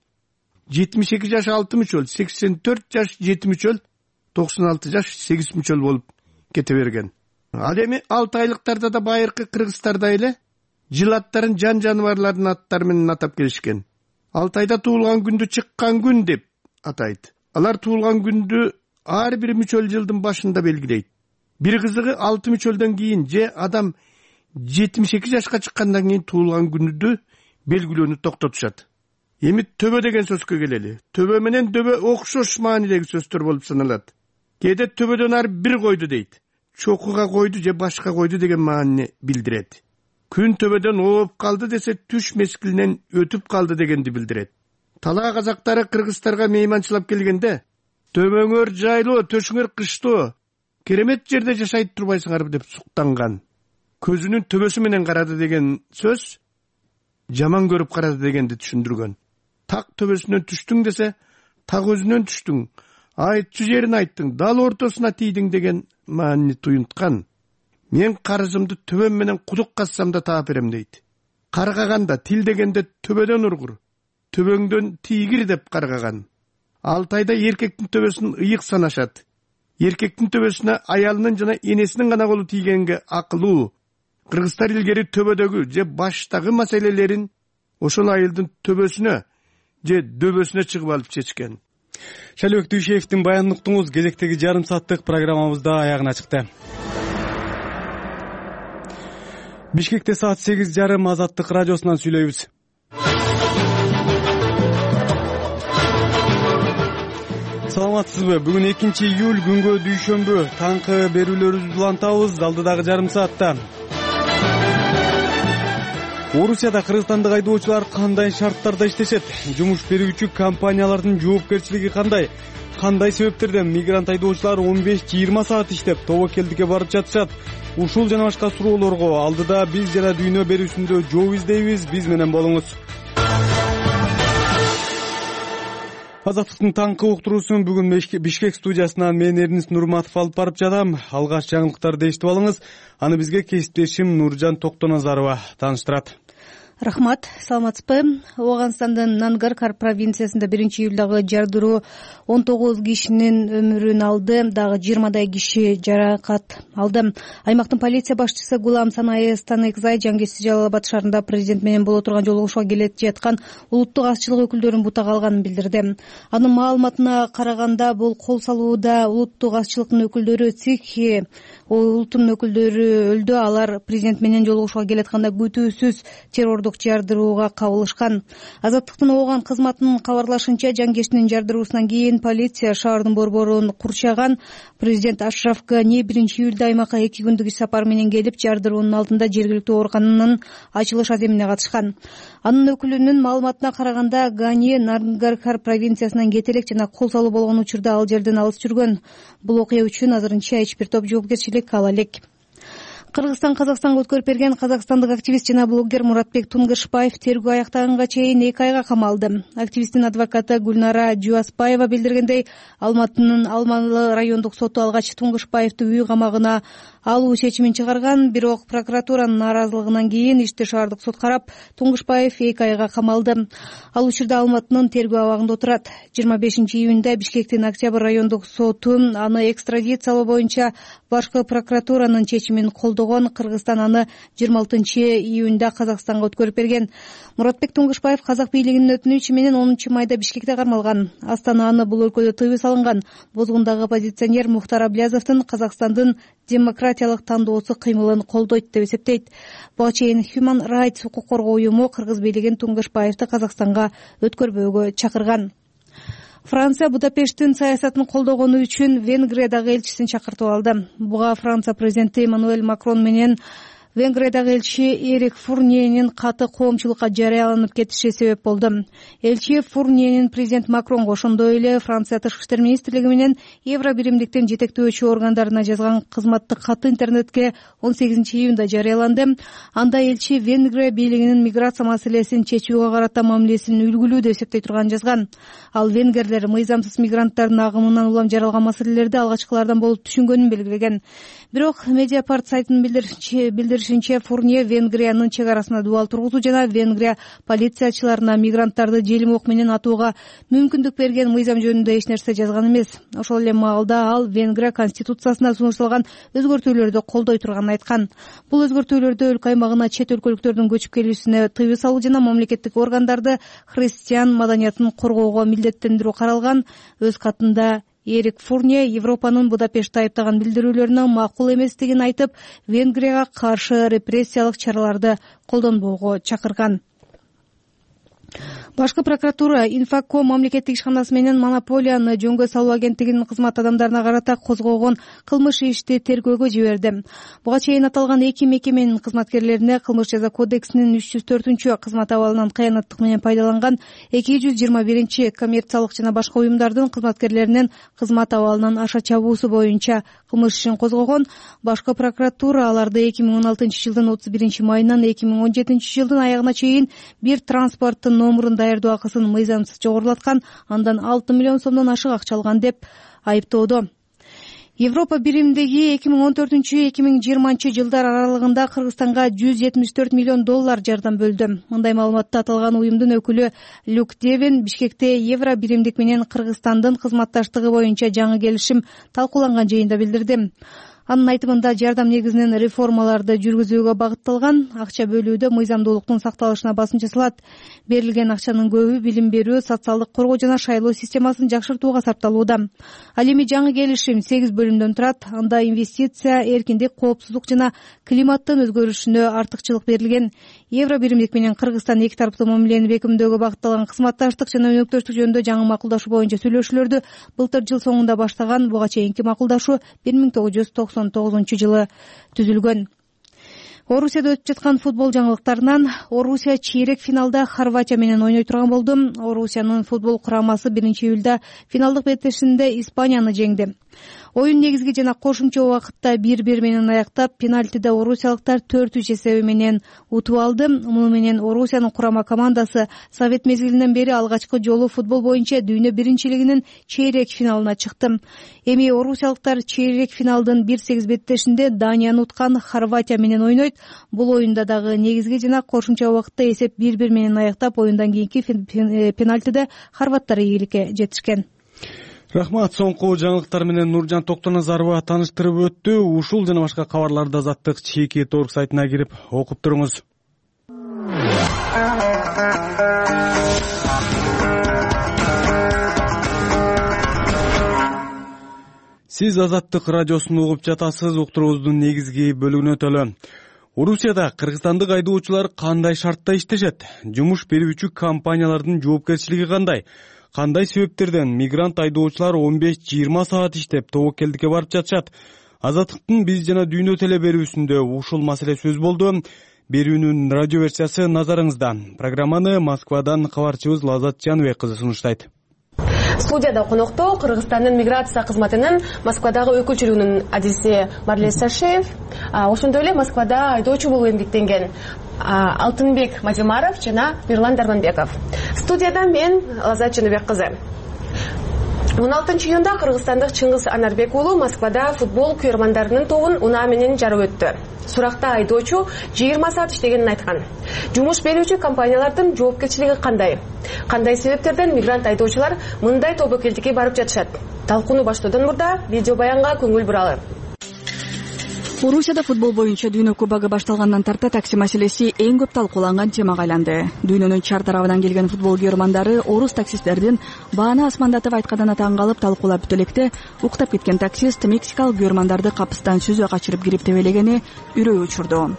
Speaker 11: 72 жаш 6 мүчөл, 84 жаш 7 мүчөл, 96 жаш 8 мүчөл болуп кете берген. Ал эми 6 айлыктарда да байыркы кыргыздарда эле жыл аттарын жан жаныбарлардын аттары менен атап келишкен. Алтайда туулган күндү чыккан күн деп атайт. Алар туулган күндү ар бир мүчөл жылдын башында белгилейт. Бир кызыгы 6 мүчөлдөн кийин же адам 72 жашка чыккандан кийин туулган күндү белгилөөнү токтотушат. Эми төбө деген сөзгө келели. Төбө менен дөбө окшош маанидеги сөздөр болуп саналат. Кээде төбөдөн ар бир койду дейт. Чокуга койду же башка койду деген маанини билдирет. Күн төбөдөн ооп калды десе түш мезгилинен өтүп калды дегенди билдирет. Тала казактары кыргыздарга мейманчылап келгенде төбөңөр жайлуу, төшүңөр кыштуу, керемет жерде жашайт турбайсыңарбы деп суктанган. Көзүнүн төбөсү менен карады деген сөз жаман көрүп карады дегенди түшүндүргөн. Так төбөсүнөн түштүң десе, так өзүнөн түштүң, айтчу жерин айттың, дал ортосуна тийдиң деген маанини туюнткан. Мен карызымды төбөм менен кудук казсам да таап берем дейт. Каргаганда тил дегенде төбөдөн ургур, төбөңдөн тийгир деп каргаган. Алтайда эркектин төбөсүн ыйык санашат. Эркектин төбөсүнө аялынын жана энесинин гана колу тийгенге акылуу. Кыргыздар илгери төбөдөгү же баштагы маселелерин ошол айылдын төбөсүнө же дөбөсүнө чыгып алып чечкен.
Speaker 1: Шалбек Дүйшеевдин баянын уктуңуз. Кезектеги жарым сааттык программабыз да аягына чыкты. Бишкекте саат 8:30 Азаттык радиосунан сүйлөйбүз. Саламатсызбы? Бүгүн 2 июль күнгө дүйшөмбү. Таңкы берүүлөрүбүздү улантабыз алдыдагы жарым саатта. Орусияда кыргызстандык айдоочулар кандай шарттарда иштешет? Жумуш берүүчү компаниялардын жоопкерчилиги кандай? Кандай себептерден мигрант айдоочулар 15-20 саат иштеп тобокелдикке барып жатышат? Ушул жана башка суроолорго алдыда биз жана дүйнө берүүсүндө жооп издейбиз. Биз менен болуңуз. Азаттыктын таңкы уктуруусун бүгүн Бишкек студиясынан мен Эрнис Нурматов алып барып жатам. Алгач жаңылыктарды эшитип алыңыз. Аны бизге кесиптешим Нуржан Токтоназарова тааныштырат.
Speaker 4: Рахмат, саламатсызбы? Ооганстандын Нангаркар провинциясында 1-июлдагы жардыруу 19 кишинин өмүрүн алды, дагы 20 киши жаракат алды. Аймактын полиция башчысы Гулам Санай Станекзай Жангеси Жалал-Абад шаарында президент менен боло турган жолугушууга келет жаткан улуттук азчылык өкүлдөрүн бутага алганын билдирди. Анын маалыматына караганда, бул кол салууда улуттук азчылыктын өкүлдөрү Цикхи улутунун өкүлдөрү өлдү. Алар президент менен жолугушууга келатканда күтүүсүз террордук жардырууга кабылышкан. Азаттыктын ооган кызматынын кабарлашынча, Жангештин жардыруусунан кийин полиция шаардын борборун курчаган. Президент Ашраф Гани 1-июлда аймакка 2 күндүк иш сапар менен келип, жардыруунун алдында жергиликтүү оорукананын ачылыш аземине катышкан. Анын өкүлүнүн маалыматына караганда, Гани Нангаркар провинциясынан кете элек жана кол салуу болгон учурда ал жерден алыс жүргөн. Бул окуя үчүн азырынча эч бир топ жоопкерчилик ала элек. Кыргызстан Казакстанга өткөрүп берген казакстандык активист жана блогер Муратбек Тунгышбаев тергөө аяктаганга чейин 2 айга камалды. Активисттин адвокаты Гүлнара Жуаспаева билдиргендей, Алматынын Алмалы райондук соту алгач Тунгышбаевди үй камагына алуу чечимин чыгарган, бирок прокуратуранын нааразылыгынан кийин ишти шаардык сот карап, Тунгышбаев 2 айга камалды. Ал учурда Алматынын тергөө абагында отурат. 25-июнда Бишкектин Октябрь райондук соту аны экстрадициялоо боюнча башкы прокуратуранын чечимин колдогон. Кыргызстан аны 26-июнда Казакстанга өткөрүп берген. Муратбек Тунгышбаев казак бийлигинин өтүнүчү менен 10-майда Бишкекте кармалган. Аны бул өлкөдө тыюу салынган. Бозгундагы оппозиционер Мухтар Аблязовдун Казакстандын демократиялык тандоосу кыймылын колдойт деп эсептейт. Буга чейин Human Rights укук коргоо уюму кыргыз бийлигин Тунгышбаевди Казакстанга өткөрбөөгө чакырган. Франция Будапешттин саясатын колдогону үчүн Венгриядагы элчисин чакыртып алды. Буга Франция президенти Эммануэль Макрон менен Венгриядагы элчи Эрик Фурниенин каты коомчулукка жарыяланып кетиши себеп болду. Элчи Фурниенин президент Макронго, ошондой эле Франция тышкы иштер министрлиги менен Евро биримдиктин жетектөөчү органдарына жазган кызматтык каты интернетке 18-июнда жарыяланды. Анда элчи Венгрия бийлигинин миграция маселесин чечүүгө карата мамилесин үлгүлүү деп эсептей турганын жазган. Ал венгерлер мыйзамсыз мигранттардын агымынан улам жаралган маселелерди алгачкылардан болуп түшүнгөнүн белгилеген. Бирок Медиапарт сайтынын билдиришинче, Фурния Венгриянын чек арасына дубал тургузуу жана Венгрия полициячыларына мигранттарды желим ок менен атууга мүмкүндүк берген мыйзам жөнүндө эч нерсе жазган эмес. Ошол эле маалда ал Венгрия конституциясына сунушталган өзгөртүүлөрдү колдой турганын айткан. Бул өзгөртүүлөрдө өлкө аймагына чет өлкөлүктөрдүн көчүп келүүсүнө тыюу салуу жана мамлекеттик органдарды христиан маданиятын коргоого милдеттендирүү каралган. Өз катында Эрик Фурния Европанын Будапештти айыптаган билдирүүлөрүнө макул эместигин айтып, Венгрияга каршы репрессиялык чараларды колдонбоого чакырган. Башкы прокуратура Инфоком мамлекеттик ишканасы менен монополияны жөнгө салуу агенттигинин кызмат адамдарына карата козгогон кылмыш ишти тергөөгө жиберди. Буга чейин аталган эки мекеменин кызматкерлерине Кылмыш жаза кодексинин 304 кызмат абалынан кыянаттык менен пайдаланган 221 коммерциялык жана башка уюмдардын кызматкерлеринин кызмат абалынан аша чабуусу боюнча кылмыш ишин козгогон. Башкы прокуратура аларды 2016 жылдын 31 майынан 2017 жылдын аягына чейин бир транспорттун номурун даярдоо акысын мыйзамсыз жогорулаткан, андан 6 миллион сомдон ашык акча алган деп айыптоодо. Европа биримдиги 2014-2020 жылдар аралыгында Кыргызстанга 174 миллион доллар жардам бөлдү. Мындай маалыматты аталган уюмдун өкүлү Люк Девин Бишкекте Евро биримдик менен Кыргызстандын кызматташтыгы боюнча жаңы келишим талкууланган жыйында билдирди. Анын айтымында жардам негизинен реформаларды жүргүзүүгө багытталган. Акча бөлүүдө мыйзамдуулуктун сакталышына басым жасалат. Берилген акчанын көбү билим берүү, социалдык коргоо жана шайлоо системасын жакшыртууга сарпталууда. Ал эми жаңы келишим 8 бөлүмдөн турат. Анда инвестиция, эркиндик, коопсуздук жана климаттын өзгөрүшүнө артыкчылык берилген. Евро биримдик менен Кыргызстан эки тараптуу мамилени бекемдөөгө багытталган кызматташтык жана өнөктөштүк жөнүндө жаңы макулдашуу боюнча сүйлөшүүлөрдү былтыр жыл соңунда баштаган. Буга чейинки макулдашуу 1999 жылы түзүлгөн. Орусияда өтүп жаткан футбол жаңылыктарынан Орусия чейрек финалда Хорватия менен ойной турган болду. Орусиянын футбол курамасы 1-июлда финалдык беттешинде Испанияны жеңди. Оюн негизги жана кошумча убакытта 1-1 менен аяктап, пенальтиде орусиялыктар 4-3 эсеби менен утуп алды. Муну менен Орусиянын курама командасы Совет мезгилинен бери алгачкы жолу футбол боюнча дүйнө биринчилигинин чейрек финалына чыкты. Эми орусиялыктар чейрек финалдын 1-8 беттешинде Данияны уткан Хорватия менен ойнойт. Бул оюнда дагы негизги жана кошумча убакытта эсеп 1-1 менен аяктап, оюндан кийинки пенальтиде хорваттар ийгиликке жетишкен.
Speaker 1: Рахмат. Соңку жаңылыктар менен Нуржан Токтоназарова тааныштырып өттү. Ушул жана башка кабарларды Азаттык чеки торг сайтына кирип окуп туруңуз. Сиз Азаттык радиосун угуп жатасыз. Уктуруубуздун негизги бөлүгүнө төлө. Орусияда кыргызстандык айдоочулар кандай шартта иштешет? Жумуш берүүчү компаниялардын жоопкерчилиги кандай? Кандай себептерден мигрант айдоочулар 15-20 саат иштеп тобокелдикке барып жатышат? Азаттыктын биз жана дүйнө теле берүүсүндө ушул маселе сөз болду. Берүүнүн радио версиясы назарыңызда. Программаны Москвадан кабарчыбыз Лазат Жаныбек кызы сунуштайт.
Speaker 12: Студияда конокто Кыргызстандын миграция кызматынын Москвадагы өкүлчүлүгүнүн адиси Марлес Сашеев, ошондой эле Москвада айдоочу болуп эмгектенген Алтынбек Мадимаров жана Мирлан Дарманбеков. Студияда мен Лазат Жаныбек кызы. 16-июнда кыргызстандык Чыңгыз Анарбек уулу Москвада футбол күйөрмандарынын тобун унаа менен жарып өттү. Суракта айдоочу 20 саат иштегенин айткан. Жумуш берүүчү компаниялардын жоопкерчилиги кандай? Кандай себептерден мигрант айдоочулар мындай тобокелдикке барып жатышат? Талкууну баштоодон мурда видео баянга көңүл буралы.
Speaker 13: Орусияда футбол боюнча дүйнө кубогу башталгандан тарта такси маселеси эң көп талкууланган темага айланды. Дүйнөнүн чар тарабынан келген футбол күйөрмандары орус таксисттердин бааны асмандатып айтканына таң калып талкуулап бүтө электе уктап кеткен таксист мексикалык күйөрмандарды капыстан сүзө качырып кирип тебелегени үрөй учурду.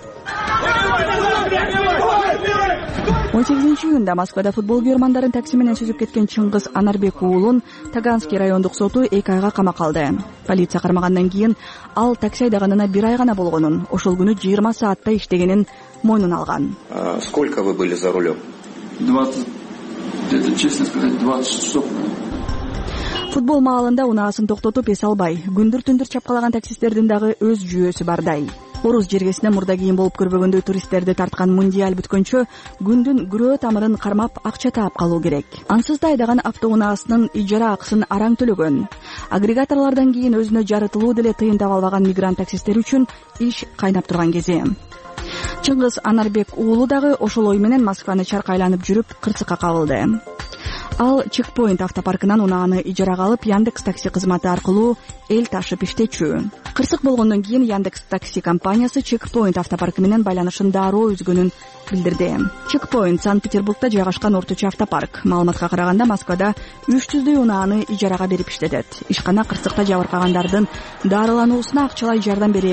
Speaker 13: 18-июнда Москвада футбол күйөрмандарын такси менен сүзүп кеткен Чыңгыз Анарбек уулун Таганский райондук соту 2 айга камакка алды. Полиция кармагандан кийин ал такси айдаганына 1 ай гана болгонун, ошол күнү 20 саатта иштегенин мойнуна алган.
Speaker 14: Сколько вы были за рулем?
Speaker 15: 20, это честно сказать, 20 часов.
Speaker 13: Футбол маалында унаасын токтотуп эс албай, күндүр-түндүр чапкалаган таксисттердин дагы өз жүйөсү бардай. Орус жергесине мурда кийин болуп көрбөгөндөй туристтерди тарткан мундиаль бүткөнчө күндүн күрөө тамырын кармап акча таап калуу керек. Ансыз да айдаган автоунаасынын ижара акысын араң төлөгөн. Агрегаторлордон кийин өзүнө жарытылуу деле тыйын таба албаган мигрант таксисттер үчүн иш кайнап турган кези. Чыңгыз Анарбек уулу дагы ошол ой менен Москваны чаркы айланып жүрүп кырсыкка кабылды. Ал Чекпоинт автопаркынан унааны ижарага алып Яндекс такси кызматы аркылуу эл ташып иштечү. Кырсык болгондон кийин Яндекс такси компаниясы Чекпоинт автопаркы менен байланышын дароо үзгөнүн билдирди. Чекпоинт Санкт-Петербургда жайгашкан орточо автопарк. Маалыматка караганда Москвада 300дөй унааны ижарага берип иштетет. Ишкана кырсыкта жабыркагандардын дарылануусуна акчалай жардам берээрин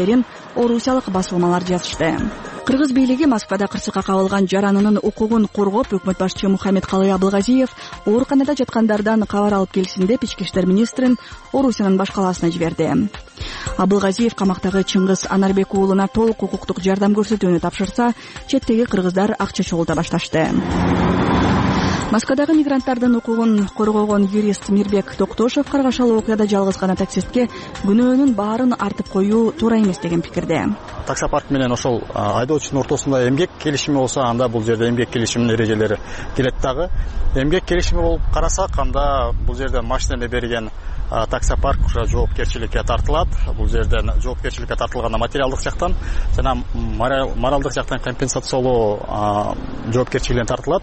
Speaker 13: орусиялык басылмалар жазышты. Кыргыз бийлиги Москвада кырсыкка кабылган жаранынын укугун коргоп, өкмөт башчы Мухаммедкалый Абылгазиев ооруканада жаткандардан кабар алып келсин деп ички иштер министрин Орусиянын баш калаасына жиберди. Абылгазиев камактагы Чыңгыз Анарбек уулуна толук укуктук жардам көрсөтүүнү тапшырса, четтеги кыргыздар акча чогулта башташты. Москвадагы мигранттардын укугун коргогон юрист Мирбек Токтошев каргашалы окуяда жалгыз гана таксистке күнөөнүн баарын артып коюу туура эмес деген пикирде.
Speaker 16: Таксопарк менен ошол айдоочунун ортосунда эмгек келишими болсо, анда бул жерде эмгек келишиминин эрежелери келет дагы. Эмгек келишими болуп карасак, анда бул жерде машинени берген таксопарк жоопкерчиликке тартылат. Бул жерден жоопкерчиликке тартылганда материалдык жактан жана моралдык жактан компенсациялоо жоопкерчилигине тартылат.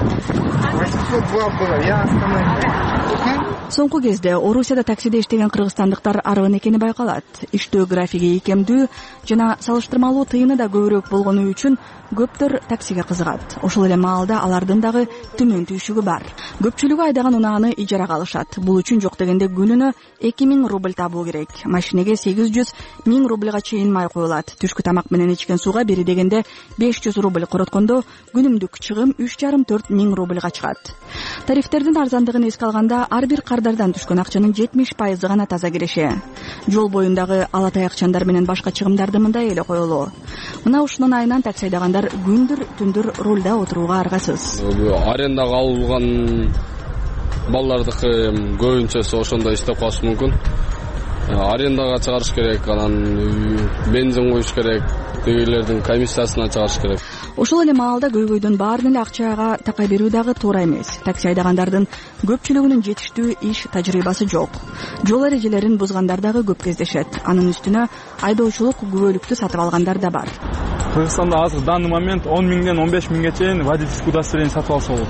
Speaker 13: Соңку кезде Орусияда таксиде иштеген кыргызстандыктар арбын экени байкалат. Иштөө графиги ийкемдүү жана салыштырмалуу тыйыны да көбүрөөк болгону үчүн көптөр таксиге кызыгат. Ошол эле маалда алардын дагы төмөн түйшүгү бар. Көпчүлүгү айдаган унааны ижарага алышат. Бул үчүн жок дегенде күнүнө 2000 рубль табуу керек. Машинеге 800 000 рубльга чейин май коюлат. Түшкү тамак менен ичкен сууга бери дегенде 500 рубль короткондо күнүмдүк чыгым 3,5-4 000 рубльга чыгат. Тарифтердин арзандыгын эске алганда ар бир кардардан түшкөн акчанын 70% гана таза киреше. Жол боюндагы ала таякчандар менен башка чыгымдарды мындай эле коелу. Мына ушунун айынан такси айдагандар күндүр түндүр рулда отурууга аргасыз.
Speaker 17: Арендага алынган балдардыкы көбүнчөсү ошондо иштеп калышы мүмкүн. Арендага чыгарыш керек, анан бензин коюш керек, тегилердин комиссиясына чыгарыш керек.
Speaker 13: Ошол эле маалда көйгөйдөн баарын эле акчага такай берүү дагы туура эмес. Такси айдагандардын көпчүлүгүнүн жетиштүү иш тажрыйбасы жок. Жол эрежелерин бузгандар дагы көп кездешет. Анын үстүнө айдоочулук күбөлүктү сатып алгандар да бар.
Speaker 18: Кыргызстанда азыр данный момент 10 000ден 15 000ге чейин водительский удостоверение сатып алса болот.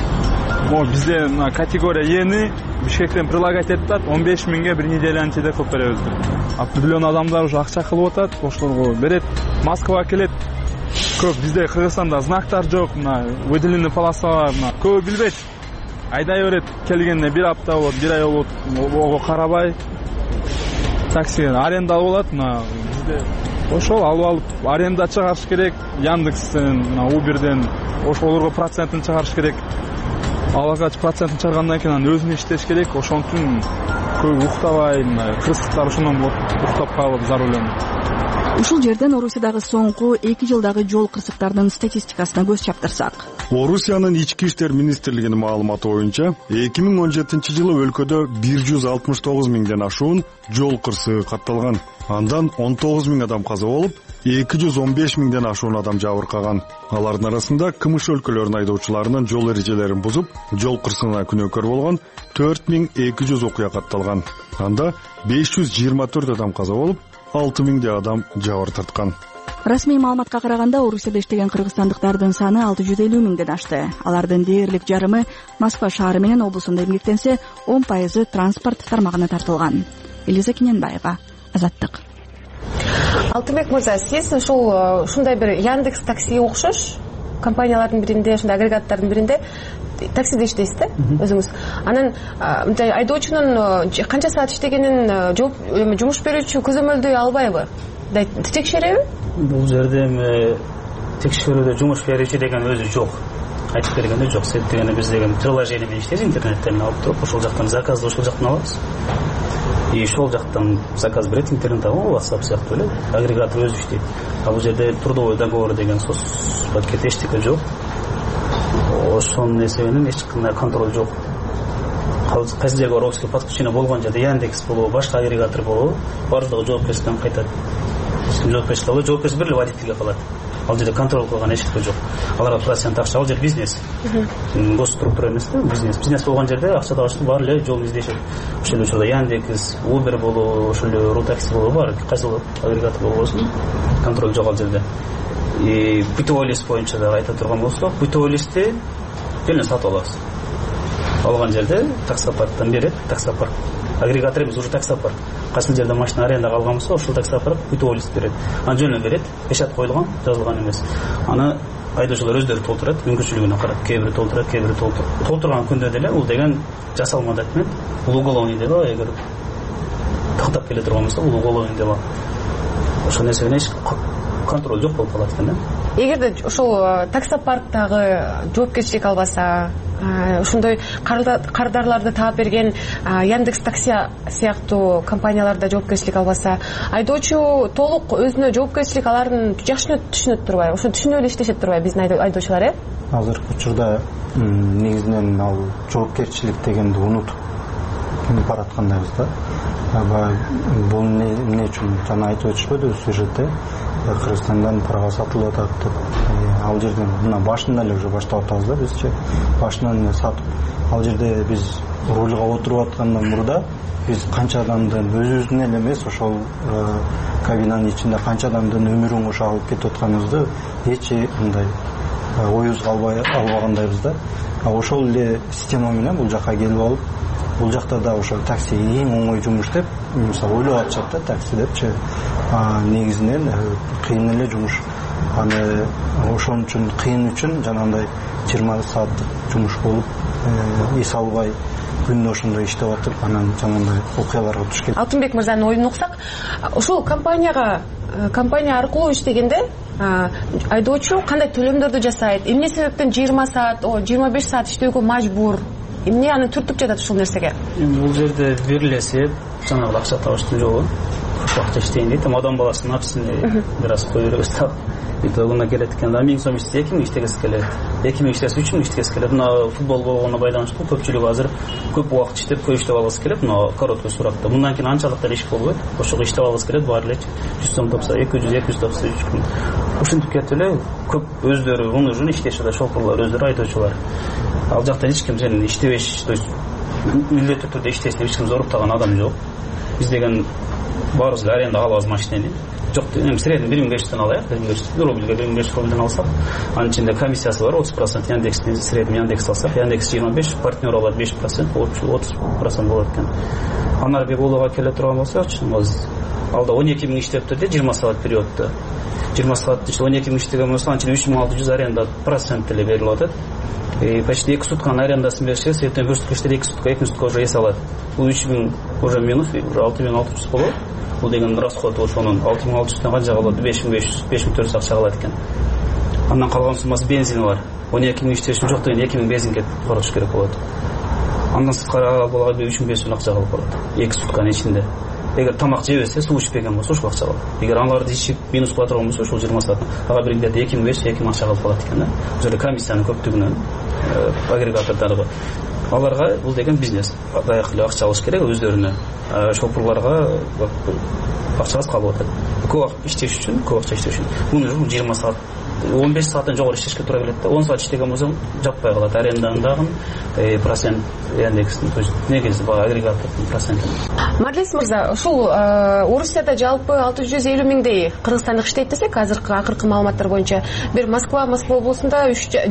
Speaker 18: Бизде мына категория Эни Бишкектен прилагать этип атат, 15 000ге бир неделянын ичинде көп беребиз. Определенный адамдар уже акча кылып атат, ошолорго берет, Москвага келет. Көп бизде Кыргызстанда знактар жок, мына выделенный полоса, мына көп билбейт. Айдай берет, келгенде бир апта болот, бир ай болот, ого карабай. Такси аренда болот, мына бизде ошол алып аренда чыгарыш керек, Яндекстен, мына Уберден ошолорго процентин чыгарыш керек. Аларга процентин чыгаргандан кийин анан өзүнө иштеш керек. Ошон үчүн көп уктабай, кырсыктар ошондон уктап калып за рулем.
Speaker 13: Ушул жерден Орусиядагы соңку 2 жылдагы жол кырсыктарынын статистикасына көз чаптырсак.
Speaker 10: Орусиянын ички иштер министрлигинин маалыматы боюнча 2017-жылы өлкөдө 169 000ден ашуун жол кырсыгы катталган. Андан 19 000 адам каза болуп, 215 000ден ашуун адам жабыркаган. Алардын арасында кымыш өлкөлөрүнүн айдоочуларынын жол эрежелерин бузуп, жол кырсыгына күнөөкөр болгон 4200 окуя катталган. Анда 524 адам каза болуп, 6000 адам жабыр тарткан.
Speaker 13: Расмий маалыматка караганда Орусияда иштеген кыргызстандыктардын саны 650 000ден ашты. Алардын дээрлик жарымы Москва шаары менен облусунда эмгектенсе, 10% транспорт тармагына тартылган. Элиза Кененбаева, Азаттык.
Speaker 12: Алтынбек мырза, сиз ушундай бир Яндекс такси окшош компаниялардын биринде, ушундай агрегаттардын биринде таксиде иштейсиз да өзүңүз. Анан айдоочунун канча саат иштегенин жумуш берүүчү көзөмөлдөй албайбы? Текшереби?
Speaker 19: Бул жерде текшерүүдө жумуш берүүчү деген өзү жок. Айтып бергенде жок. Себеп дегенде биз деген приложение менен иштейбиз, интернеттен алып туруп, ошол жактан заказды ошол жактан алабыз. И ошол жактан заказ берет, интернеттен WhatsApp сыяктуу эле агрегатор өзү иштейт. А бул жерде трудовой договор деген соц пакет эчтеке жок. Ошонун эсебинен эч кандай контроль жок. Кайсы жерге Ровский подключение болгон жерде Яндекс болобу, башка агрегатор болобу, баардыгы жоопкерчиликтен кайтат. Жоопкерчилик бир эле водительге калат. Ал жерде контроль кылган эчтеке жок. Аларга процент акча, ал жер бизнес. Госструктура эмес да, бизнес. Бизнес болгон жерде акча табыштын баары эле жол издешет. Ошол учурда Яндекс, Uber болобу, ошол эле Рутакси болобу, бар кайсы агрегатор болбосун, контроль жок ал жерде. И бытовой лист боюнча да айта турган болсок, бытовой листти эле сатып алабыз. Алган жерде таксопарктан берет, таксопарк агрегатор эмес, уже таксопарк. Кайсы жерде машина арендага алган болсо, ошол таксопарк бытовой лист берет. Анан жөнүнө берет, печат коюлган, жазылган эмес. Аны айдоочулар өздөрү толтурат, мүмкүнчүлүгүнө карап, кээ бири толтурат, кээ бири толтурган күндө деле бул деген жасалма документ, бул уголовный дела, эгер тактап келе турган болсо, бул уголовный дела. ошол нерсе менен эч контроль жок болуп калат экен да.
Speaker 12: Эгерде ошол таксопарктагы жоопкерчилик албаса, ошондой кардарларды таап берген Яндекс Такси сыяктуу компанияларда жоопкерчилик албаса, айдоочу толук өзүнө жоопкерчилик аларын жакшы түшүнөт турбайбы? Ошону түшүнүп эле иштешет турбайбы биздин айдоочулар?
Speaker 6: Азыркы учурда негизинен ал жоопкерчилик дегенди унутуп бараткандайбыз да. Бул эмне үчүн жана айтып өтүшпөдү сюжетте Кыргызстандан парага сатылып атат деп. Ал жерден мына башынан эле уже баштап атабыз да бизчи. Башынан эле сатып. Ал жерде биз рульга отуруп аткандан мурда биз канча адамдын өзүбүздүн эле эмес, ошол кабинанын ичинде канча адамдын өмүрүн кошо алып кетип атканыбызды эч мындай оюбузга албагандайбыз да. Ошол эле система менен бул жака келип алып, бул жакта да ошол такси эң оңой жумуш деп, мисалы ойлоп атышат да такси депчи. Негизинен кыйын эле жумуш. Аны ошон үчүн кыйын үчүн жанагындай 20 сааттык жумуш болуп, эс албай күндө ошондой иштеп атып, анан жанагындай окуяларга туш келет.
Speaker 12: Алтынбек мырзанын оюн уксак, ошол компания аркылуу иштегенде айдоочу кандай төлөмдөрдү жасайт? Эмне себептен 20 саат, 25 саат иштөөгө мажбур? Эмне аны түртүп жатат ушул нерсеге?
Speaker 19: Бул жерде бир эле себеп, жанагы акча табыштын жолу. Убакыт иштейин дейт, адам баласынын напсыны бир аз кое беребиз да. Итогуна келет экен. 1000 сом иштесе 2000 иштегиси келет. 2000 иштесе 3000 иштегиси келет. Мына футбол болгонуна байланыштуу көпчүлүгү азыр көп убакыт иштеп, көп иштеп алгысы келет. Мына короткий суракта. Мындан кийин анчалык да иш болбойт. Ошого иштеп алгысы келет, баары эле 100 сом топса 200 топса 3000. Ушинтип кетип эле көп өздөрү унужун иштешет, шоферлор, өздөрү айдоочулар. Ал жакта эч ким сени иштебеш, то есть милдеттүү түрдө иштесин деп эч ким зоруптаган адам жок. Биз деген баарыбыз аренда алабыз машинени. Жок, эми средний 1500 алайык, 1500 рубльге 1500 рубльден алсак, анын ичинде комиссиясы бар 30%, Яндекстен средний Яндекс алсак, Яндекс 25, партнер алат 5%, 30% болот экен. Анарбек уулуга келе турган болсокчу, алда 12000 иштептир де 20 саат периодто. 20 сааттын ичинде 12000 иштеген болсо, анын ичинде 3600 аренда процент эле берилип атат. Почти 2 сутканын арендасын берсе, ертең бір сутка иштесе 2 сутка уже эс алат. Бул 3000 уже минус, уже 6600 болот. Бул деген расход ошонун 6600-тан канча калат? 5500, 5400 акча калат экен. Андан калган суммасы бензини бар. 12000 иштешим жок деген 2000 бензинге коротуш керек болот. Андан сырткары болгондо 3500 акча калып калат. 2 сутканын ичинде. Эгер тамак жебесе, суу ичпеген болсо ошол акча калат. Эгер аларды ичип минус кыла турган болсо, ошол 20 саат ага бир где-то 2500 акча калып калат экен да. Ошол комиссиянын көптүгүнөн агрегатордор бар. Аларга бул деген бизнес. Даяк эле акча алыш керек өздөрүнө. Шоферлорго акчасы калып атат. Көп иштеш үчүн, көп акча иштеш үчүн. Муну 20 саат 15 сааттан жогору иштешке туура келет да. 10 саат иштеген болсо жаппай калат. Аренданын дагы процент Яндекстин, то есть негизи бар агрегатордун проценти.
Speaker 12: Марлес мырза, ушул Орусияда жалпы 650 миңдей кыргызстандык иштейт десек, акыркы маалыматтар боюнча бир Москва облусунда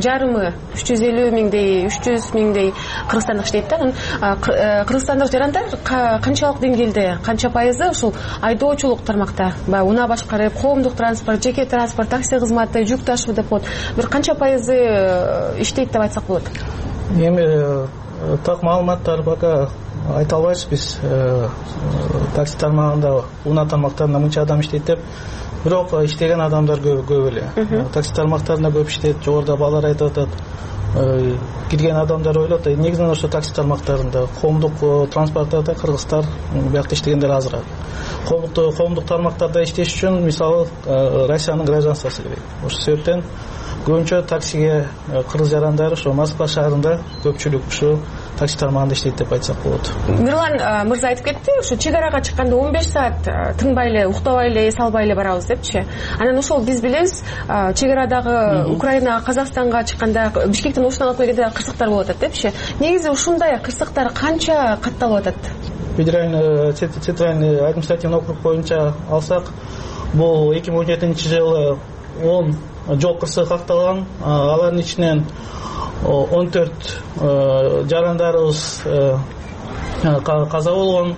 Speaker 12: 350 миңдей, 300 миңдей кыргызстандык иштейт да. Кыргызстандык жарандар канчалык деңгээлде, канча пайызы ушул айдоочулук тармакта, унаа башкарып, коомдук транспорт, жеке транспорт, такси кызматы, жүк ташуу депот, бир канча пайызы иштейт деп айтсак болот?
Speaker 20: Эми так маалыматтар пока айта албайбыз биз. Такси тармагында унаа тармактарында мынча адам иштейт деп, бирок иштеген адамдар көп эле. Такси тармактарында көп иштейт, жогоруда балдар айтып атат. Кирген адамдар ойлойт, негизинен ошо такси тармактарында, коомдук транспорттарда кыргыздар биякта иштегендер азыраак. Коомдук тармактарда иштеш үчүн мисалы Россиянын гражданствосы керек. Ошол себептен көбүнчө таксиге кыргыз жарандары ошо Москва шаарында көпчүлүк ушу такси тармагында иштейт деп айтсак болот.
Speaker 12: Мирлан мырза айтып кетти, ушу чек арага чыкканда 15 саат тыңбай эле, уктабай эле, эс албай эле барабыз депчи. Анан ошол биз билебиз, чек арадагы Украинага, Казакстанга чыкканда, Бишкектен ушунан алып келгенде кырсыктар болуп атат депчи. Негизи ушундай кырсыктар канча катталып атат?
Speaker 20: Федеральный центральный административный округ боюнча алсак, бул 2017-жылы 10 жол кырсыгы катталган. Алардын ичинен 14 жарандарыбыз каза болгон,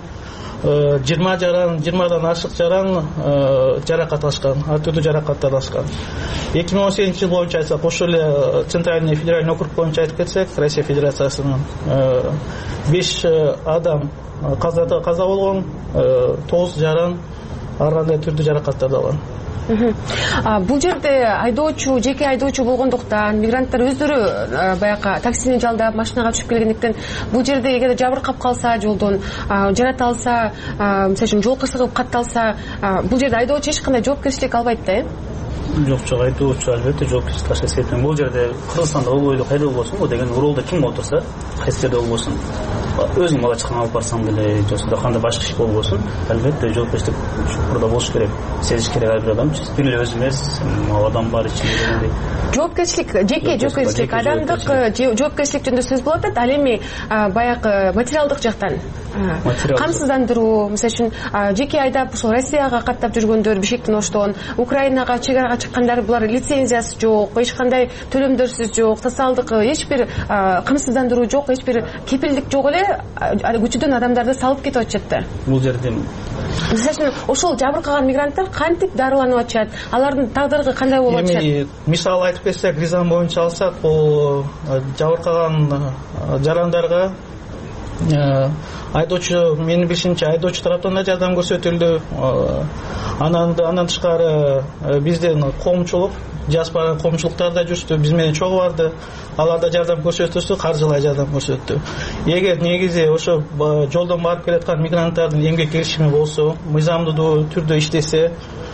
Speaker 20: 20 ашык жаран жаракат алышкан, ар түрдүү жаракаттар алышкан. 2018 боюнча айтсак, ошол эле центральный федеральный округ боюнча айтып кетсек, Россия Федерациясынын 5 адам каза болгон, 9 жаран ар кандай түрдүү жаракаттарды алган.
Speaker 12: Бул жерде айдоочу, жеке айдоочу болгондуктан мигранттар өздөрү баягы таксини жалдап машинага түшүп келгендиктен бул жерде эгер жабыркап калса жолдон, жарата алса, мисалы үчүн жол кырсыгып катталса, бул жерде айдоочу эч кандай жоопкерчилик албайт да,
Speaker 19: жок айдоочу албетте жоопкерчилик алыш эсептейм. Бул жерде Кыргызстанда болбойду, кайда болбосун го деген уролдо ким отурса, кайсы жерде болбосун, өзүң бала чакан алып барсаң деле, жоксо кандай башка иш болбосун, албетте жоопкерчилик чукурда болуш керек, сезиш керек ар бир адам. Бир эле өзү эмес, адам бар ичинде дегендей.
Speaker 12: Жоопкерчилик, жеке жоопкерчилик, адамдык жоопкерчилик жөнүндө сөз болуп атат. Ал эми баягы материалдык жактан камсыздандыруу, мисалы үчүн жеке айдап ошол Россияга каттап жүргөндөр, Бишкектен Оштон, Украинага чек-арага чыккандар, булар лицензиясы жок, эч кандай төлөмдөрсүз жок, социалдык эч бир камсыздандыруу жок, эч бир кепилдик жок эле көчөдөн адамдарды салып кетип атышат да.
Speaker 19: Бул жерде
Speaker 12: мисалы үчүн ошол жабыркаган мигранттар кантип дарыланып атышат, алардын тагдыры кандай болуп атышат?
Speaker 20: Эми мисал айтып кетсек, Рязань боюнча алсак, бул жабыркаган жарандарга айдоочу, менин билишимче, айдоочу тараптан да жардам көрсөтүлдү. Андан тышкары биздин коомчулук, диаспора коомчулуктар да жүрүштү, биз менен чогуу барды. Алар да жардам көрсөттү, каржылай жардам көрсөттү. Эгер негизи ошо жолдон барып келаткан мигранттардын эмгек келишими болсо, мыйзамдуу түрдө иштесе,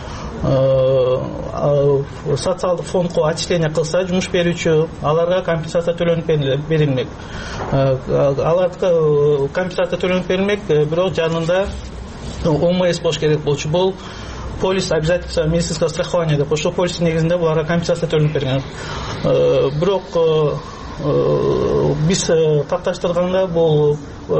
Speaker 20: социалдык фондко отчисление кылса жумуш берүүчү, аларга компенсация төлөнүп берилмек. Аларга компенсация төлөнүп берилмек, бирок жанында ОМС болуш керек болчу. Бул полис обязательства медицинского страхования деп, ошол полис негизинде буларга компенсация төлөнүп берген. Бирок биз такташтырганда бул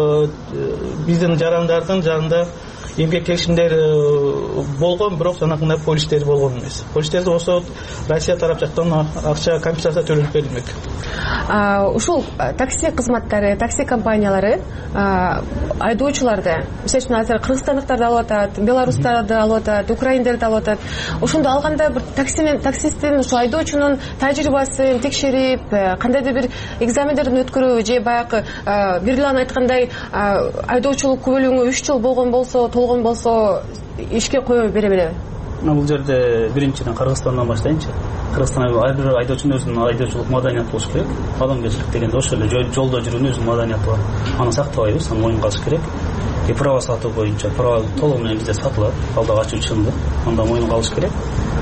Speaker 20: биздин жарандардын жанында эмгек келишимдери болгон, бирок жанагындай полистер болгон эмес. Полистерди болсо Россия тарап жактан акча компенсация төлөнүп берилмек.
Speaker 12: Ушул такси кызматтары, такси компаниялары айдоочуларды, мисалы үчүн азыр кыргызстандыктарды алып атат, белорустарды алып атат, украиндерди алып атат. Ошондо алганда бир таксисттин, ошо айдоочунун тажрыйбасын текшерип, кандайдыр бир экзамендерден өткөрүү же баягы Бирлан айткандай айдоочулук күбөлүгү 3 жыл болгон болсо, толгон болсо ишке кое бере белеби?
Speaker 19: Бул жерде биринчиден Кыргызстандан баштайынчы. Кыргызстанда ар бир айдоочунун өзүнүн айдоочулук маданияты болуш керек. Адамгерчилик дегенде ошол эле жолдо жүрүүнүн өзүнүн маданияты бар. Аны сактабайбыз, аны моюнга алыш керек. Право сатуу боюнча право толугу менен бизде сатылат. Алдагы ачуучунду анда моюнга алыш керек.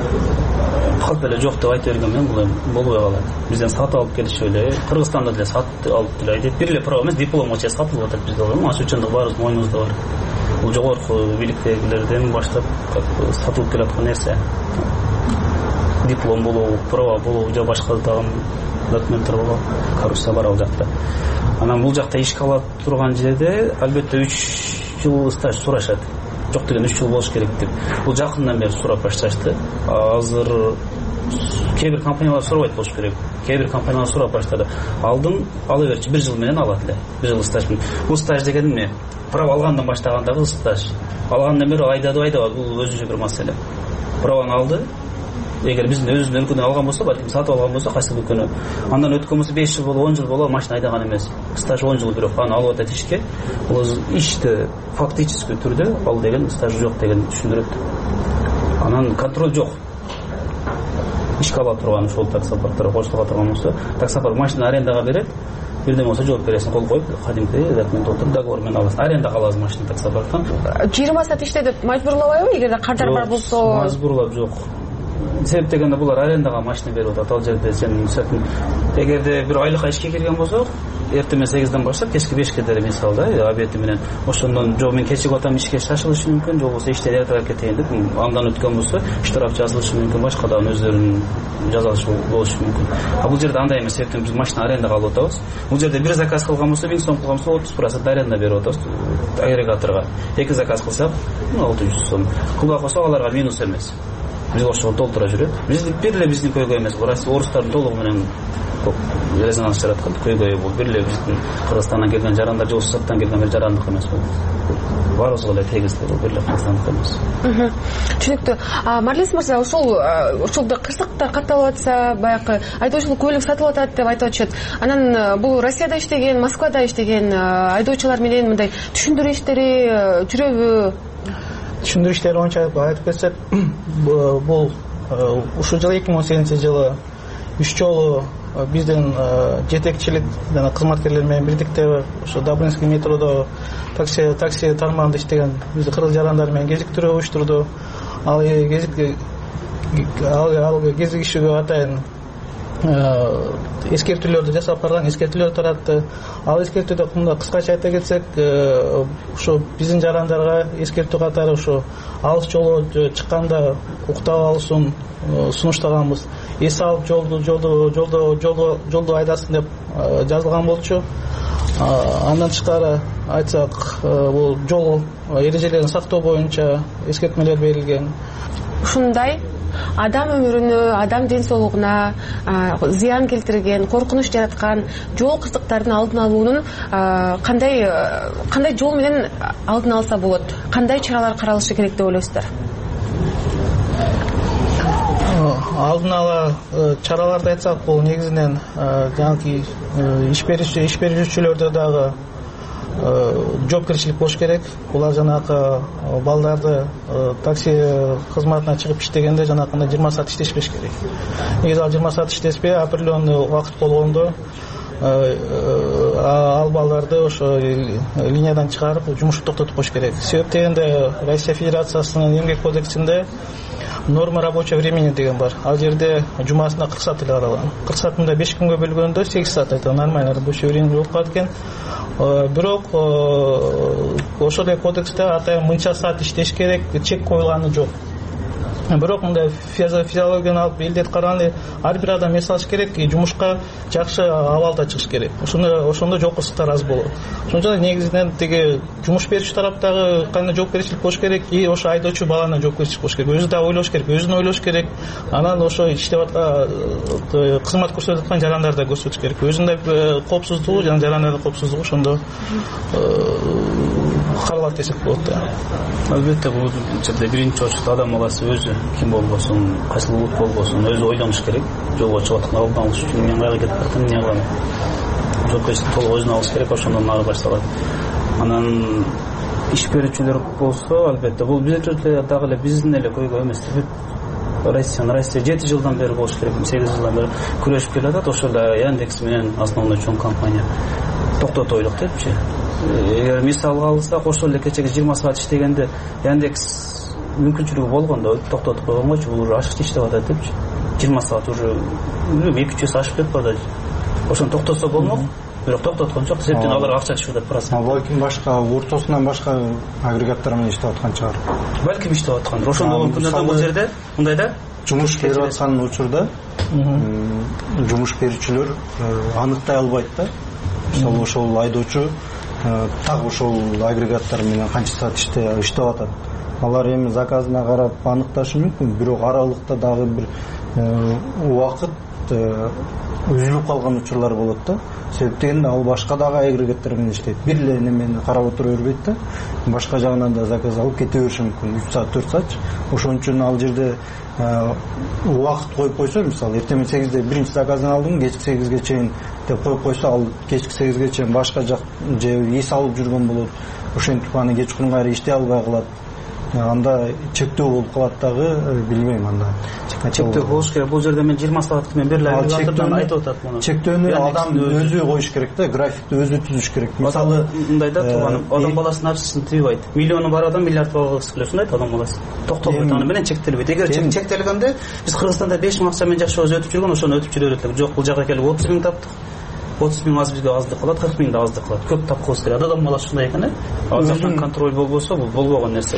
Speaker 19: Калп эле жок деп айта берген менен бул эми болбой калат. Бизден сатып алып келишип эле Кыргызстанда деле сатып алып деле айдайт. Бир эле право эмес, дипломго чейин сатылып атат бизде. Ачуучундук баарыбыз моюнубузда бар. Бул жогорку бийликтегилерден баштап сатылып келаткан нерсе. Диплом болобу, право болобу же башка дагы документтер болобу, коррупция бар ал жакта. Анан бул жакта ишке ала турган жерде албетте 3 жыл стаж сурашат. Жок деген 3 жыл болуш керек деп. Бул жакындан бери сурап башташты. Азыр кээ бир компаниялар сурабайт болуш керек. Кээ бир компаниялар сурап баштады. Алдын ала берчи 1 жыл менен алат эле. 1 жыл стаж. Бул стаж деген эмне? Право алгандан баштагандагы стаж. Алгандан бери айдады, бул өзүнчө бир маселе. Правону алды. Эгер биздин өзүбүздүн өлкөдөн алган болсо, балким сатып алган болсо, кайсы өлкөнү андан өткөн болсо 5 жыл болобу, 10 жыл болобу, машина айдаган эмес. Стаж 10 жыл бирок аны алып атат ишке. Бул иште фактически түрдө ал деген стаж жок деген түшүндүрөт. Анан контроль жок. Ишке ала турган ошол таксопарктар кошулуп турган болсо, таксопарк машина арендага берет. Бирден болсо жооп бересиң, кол коюп, кадимки документ отуруп договор менен аласың. Арендага аласың машина таксопарктан.
Speaker 12: 20 саат иште деп мажбурлабайбы, эгерде кардар бар болсо?
Speaker 19: Мажбурлап жок. Себеп дегенде булар арендага машина берип атат. Ал жерде сен эгерде бир айлыкка ишке кирген болсо, эртең 8ден баштап кечки 5ке дейин мисалда обеди менен ошондон жок мен кечигип атам ишке шашылышым мүмкүн, же болбосо иштен эртераак кетейин деп андан өткөн болсо штраф жазылышы мүмкүн, башка дагы өздөрүнүн жазалышы болушу мүмкүн. Бул жерде андай эмес, себептен биз машина арендага алып атабыз. Бул жерде бир заказ кылган болсо 1000 сом кылган болсо 30% аренда берип атабыз агрегаторго. 2 заказ кылсак 600 сом. Кылбак болсо аларга минус эмес. Биз ошого толтура жүрөт. Биз бир эле биздин көйгөй эмес, орустардын толугу менен резонанс жараткан көйгөй бул. Бир эле биздин Кыргызстандан келген жарандар же Саттан келген жарандык эмес бул. Баарыбызга эле тегиздүү, бул бир эле Кыргызстандык эмес.
Speaker 12: Түшүнүктүү. Марлес мырза, ошолдо кырсыктар катталып атса, баягы айдоочулук көлүк сатылып атат деп айтып атышат. Анан бул Россияда иштеген, Москвада иштеген айдоочулар менен мындай түшүндүрүү иштери жүрөбү?
Speaker 20: түшүндүрүштөр боюнча айтып кетсек, бул ушул жылы 2018-жылы 3 жолу биздин жетекчилик жана кызматкерлер менен бирдикте ошо Даблинский метродо такси тармагында иштеген биздин кыргыз жарандар менен кезиктирүү уюштурду. Ал кезигишүүгө атайын эскертүүлөрдү жасап барган, эскертүүлөр таратты. Ал эскертүүдө кыскача айта кетсек, ошо биздин жарандарга эскертүү катары ошо алыс жолго чыкканда уктап алышын сунуштаганбыз. Эс алып жолду айдасын деп жазылган болчу. Андан тышкары айтсак, бул жол эрежелерин сактоо боюнча эскертмелер берилген.
Speaker 12: Ушундай адам өмүрүнө, адам ден соолугуна зыян келтирген, коркунуч жараткан жол кырсыктарын алдын алуунун кандай жол менен алдын алса болот? Кандай чаралар каралышы керек деп ойлойсуздар?
Speaker 20: Алдын ала чараларды айтсак, бул негизинен жанагы иш берүүчүлөрдө дагы жоопкерчилик болуш керек. Булар жанагы балдарды такси кызматына чыгып иштегенде жанагындай 20 саат иштешпеш керек. Эгер ал 20 саат иштешпей, определенный убакыт болгондо ал балдарды ошо линиядан чыгарып, жумушту токтотуп коюш керек. Себеп дегенде Россия Федерациясынын эмгек кодексинде норма рабочего времени деген бар. Ал жерде жумасына 40 саат эле каралган. 40 саатында 5 күнгө бөлгөндө 8 саат это нормально рабочее время болуп калат экен. Бирок ошол эле кодексте атайын мынча саат иштеш керек, чек коюлганы жок. Бирок мындай физиологияны алып элдерди караганда ар бир адам эс алыш керек, жумушка жакшы абалда чыгыш керек. Ошондо жол кырсыктар аз болот. Ошондо негизинен тиги жумуш берүүчү тараптагы кандай жоопкерчилик болуш керек, ошо айдоочу баланы жоопкерчилик болуш керек. Өзү да ойлош керек, өзүн ойлош керек. Анан ошо иштеп аткан кызмат көрсөтүп аткан жарандар да көрсөтүш керек. Өзүнүн коопсуздугу жана жарандардын коопсуздугу ошондо каралат десек болот да.
Speaker 19: Албетте бул жерде биринчи очередь адам баласы өзү ким болбосун, кайсы улут болбосун, өзү ойлонуш керек. Жолго чыгып аткан алдын алыш үчүн мен кайга кетип бардым, эмне кылам? Жоопкерчилик толук өзүнө алыш керек, ошондон ары башталат. Анан иш берүүчүлөр болсо, албетте бул бизде дагы эле биздин эле көйгөй эмес. Россия 7 жылдан бери болуш керек, 8 жылдан бери күрөшүп келатат. Ошол эле Яндекс менен основной чоң компания токтотойлук депчи. Эгер мисалга алсак, ошол эле кечеги 20 саат иштегенде Яндекс мүмкүнчүлүгү болгондо токтотуп койгончу, бул уже ашыкча иштеп атат депчи. 20 саат уже 200 ашып кетип атат. Ошону токтотсо болмок. Бирок токтоткон жок, себептен аларга акча түшүп атат процент.
Speaker 6: Балким башка ортосунан башка агрегаттар менен иштеп аткан чыгар.
Speaker 19: Балким иштеп аткан. Ошондо болгон күндөрдө бул жерде мындай да
Speaker 6: жумуш берип аткан учурда жумуш берүүчүлөр аныктай албайт да. Мисалы ошол айдоочу так ошол агрегаттар менен канча саат иштеп атат. Алар эми заказына карап аныкташы мүмкүн, бирок аралыкта дагы бир убакыт үзүлүп калган учурлар болот да. Себеп дегенде ал башка дагы агрегаттар менен иштейт. Бир эле немени карап отура бербейт да. Башка жагынан да заказ алып кете бериши мүмкүн. 3 саат, 4 саат. Ошон үчүн ал жерде убакыт коюп койсо, мисалы эртең 8-де биринчи заказын алдым, кечки 8-ге чейин деп коюп койсо, ал кечки 8-ге чейин башка жак же эс алып жүргөн болот. Ошентип аны кечкурунга кайра иштей албай калат. Анда чектөө болуп калат дагы, билбейм анда.
Speaker 19: Чектөө болуш керек. Бул жерде мен 20 сааттык мен бир эле айтып атат муну.
Speaker 6: Чектөөнү адам өзү коюш керек да, графикти өзү түзүш керек.
Speaker 19: Мисалы мындай да, тууганым, адам баласынын акчасын тийбейт. Миллиону бар адам миллиард баласы келет, ушундай адам баласы. Токтолбойт, аны менен чектелбейт. Эгер чектелгенде биз Кыргызстанда 5 000 акча менен жакшы өтүп жүргөн, ошону өтүп жүрө берет элек. Жок, бул жака келип 30 000 таптык. 30 000 аз бизге аздык кылат, 40 000 да аздык кылат. Көп тапкыбыз келет. Адам баласы ушундай экен, ал жактан контроль болбосо, бул болбогон нерсе.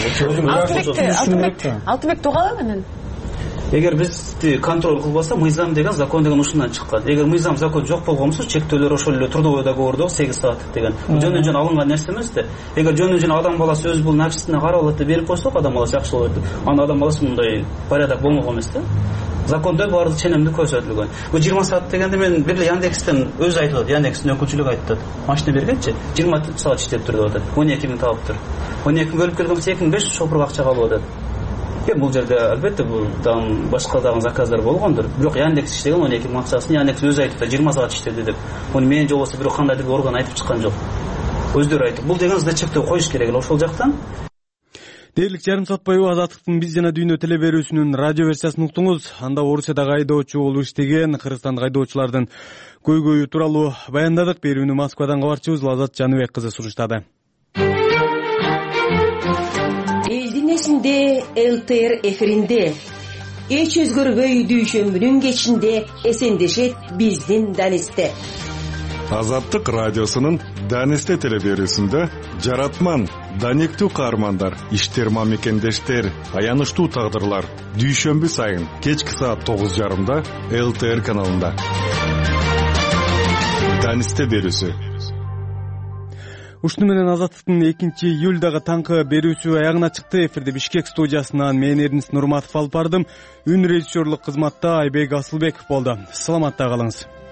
Speaker 12: Алтынбек Тугалы менен
Speaker 19: эгер биз контроль кылбаса, мыйзам деген, закон деген ушундан чыккан. Эгер мыйзам, закон жок болгон болсо, чектөөлөр ошол эле трудовой договордо 8 сааттык деген. Жөн-жөн алынган нерсе эмес да. Эгер жөн-жөн адам баласы өз бул нәпсисине карап алат деп берип койсок, адам баласы жакшы болот. Анда адам баласы мындай порядок болмогон эмес да. Закондо баардык ченемдик көрсөтүлгөн. Бул 20 саат дегенде мен бир эле Яндекстен өзү айтып атат, Яндекстин өкүлчүлүгү айтып атат. Машина бергенчи 24 саат иштеп тур деп атат. 12 000 таптыр. 12 000 бөлүп келген болсо 2500 шопурга акча калып атат. Бул жерде албетте бул башка дагы заказдар болгондур. Бирок Яндекс иштеген 12 000 акчасын Яндекс өзү айтып атат, 20 саат иштеди деп. Муну мен же болбосо бирок кандайдыр орган айтып чыккан жок. Өздөрү айтып. Бул деген чектөө коюш керек эле ошол жактан.
Speaker 1: Дээрлик жарым саат бою Азаттыктын биз жана дүйнө теле берүүсүнүн радио версиясын уктуңуз. Анда Орусиядагы айдоочу болуп иштеген Кыргызстандык айдоочулардын көйгөйү тууралуу баяндадык. Берүүнү Москвадан кабарчыбыз Лазат Жаныбек кызы суруштады.
Speaker 21: Элдин эсинде ЛТР эфиринде эч өзгөрбөй дүйшөмбүнүн кечинде эсендешет биздин Данисте.
Speaker 10: Азаттык радиосунун Данисте теле берүүсүндө жаратман, даниктүү каармандар, иштер мамекендештер, аянычтуу тагдырлар дүйшөмбү сайын кечки саат 9:30 ЛТР каналында. Данисте берүүсү.
Speaker 1: Ушуну менен Азаттыктын 2-июлдагы таңкы берүүсү аягына чыкты. Эфирде Бишкек студиясынан мен Эрнис Нурматов алып бардым. Үн режиссерлук кызматта Айбек Асылбеков болду. Саламатта калыңыз.